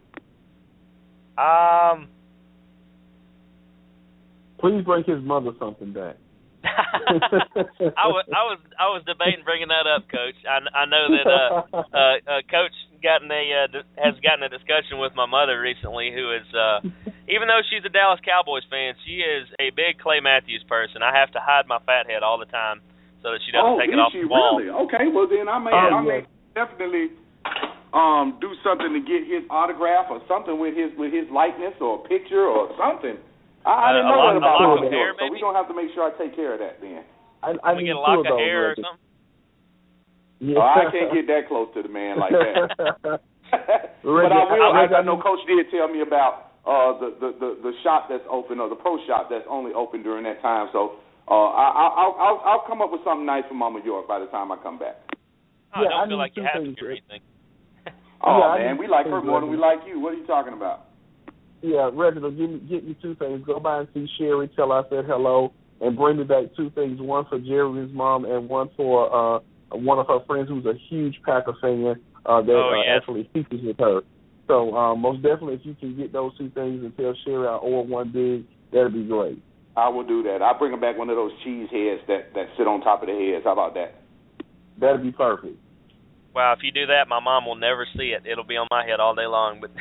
Please bring his mother something back. I was debating bringing that up, Coach. I know that Coach has gotten a discussion with my mother recently, who is even though she's a Dallas Cowboys fan, she is a big Clay Matthews person. I have to hide my fat head all the time so that she doesn't take it off the wall. Really? Okay, well then I may definitely do something to get his autograph or something with his likeness or a picture or something. I didn't know that about New York, so we're going to have to make sure I take care of that then. I we get a lock of hair or something? Yeah. I can't get that close to the man like that. But I know Coach did tell me about the shop that's open, or the pro shop that's only open during that time. So I'll come up with something nice for Mama York by the time I come back. Oh, yeah, don't feel like you have to or anything. Man, we like her more than we like you. What are you talking about? Yeah, Reginald, get me two things. Go by and see Sherry, tell her I said hello, and bring me back two things, one for Jeremy's mom and one for one of her friends who's a huge Packer fan actually teaches with her. So most definitely, if you can get those two things and tell Sherry I owe her one big, that'd be great. I will do that. I'll bring her back one of those cheese heads that sit on top of the heads. How about that? That'd be perfect. Wow, if you do that, my mom will never see it. It'll be on my head all day long. But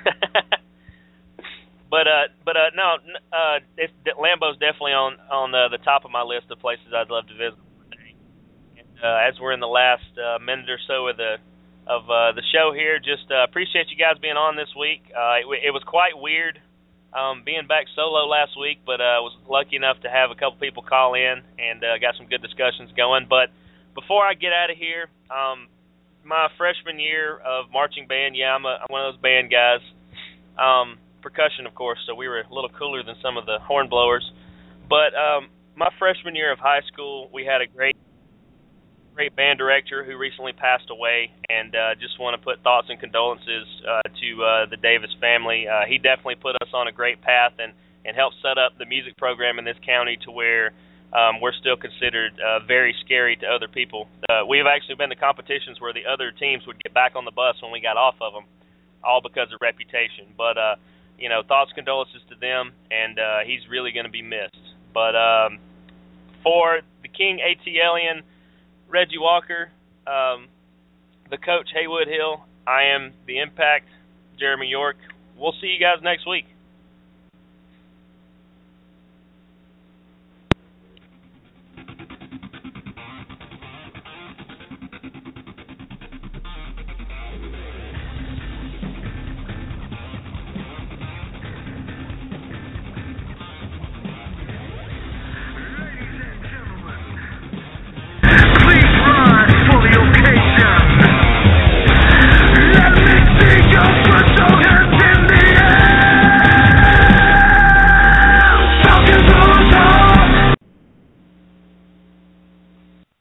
Lambeau's definitely on the top of my list of places I'd love to visit. And, as we're in the last minute or so of the show here, just appreciate you guys being on this week. It was quite weird being back solo last week, but I was lucky enough to have a couple people call in and got some good discussions going. But before I get out of here, my freshman year of marching band, I'm one of those band guys. Percussion, of course, so we were a little cooler than some of the horn blowers. But my freshman year of high school, we had a great band director who recently passed away, and just want to put thoughts and condolences to the Davis family. He definitely put us on a great path and helped set up the music program in this county to where we're still considered very scary to other people. We've actually been to competitions where the other teams would get back on the bus when we got off of them, all because of reputation. But thoughts, condolences to them, and he's really going to be missed. But for the King ATLian, Reggie Walker, the coach Haywood Hill, I am the Impact, Jeremy York. We'll see you guys next week.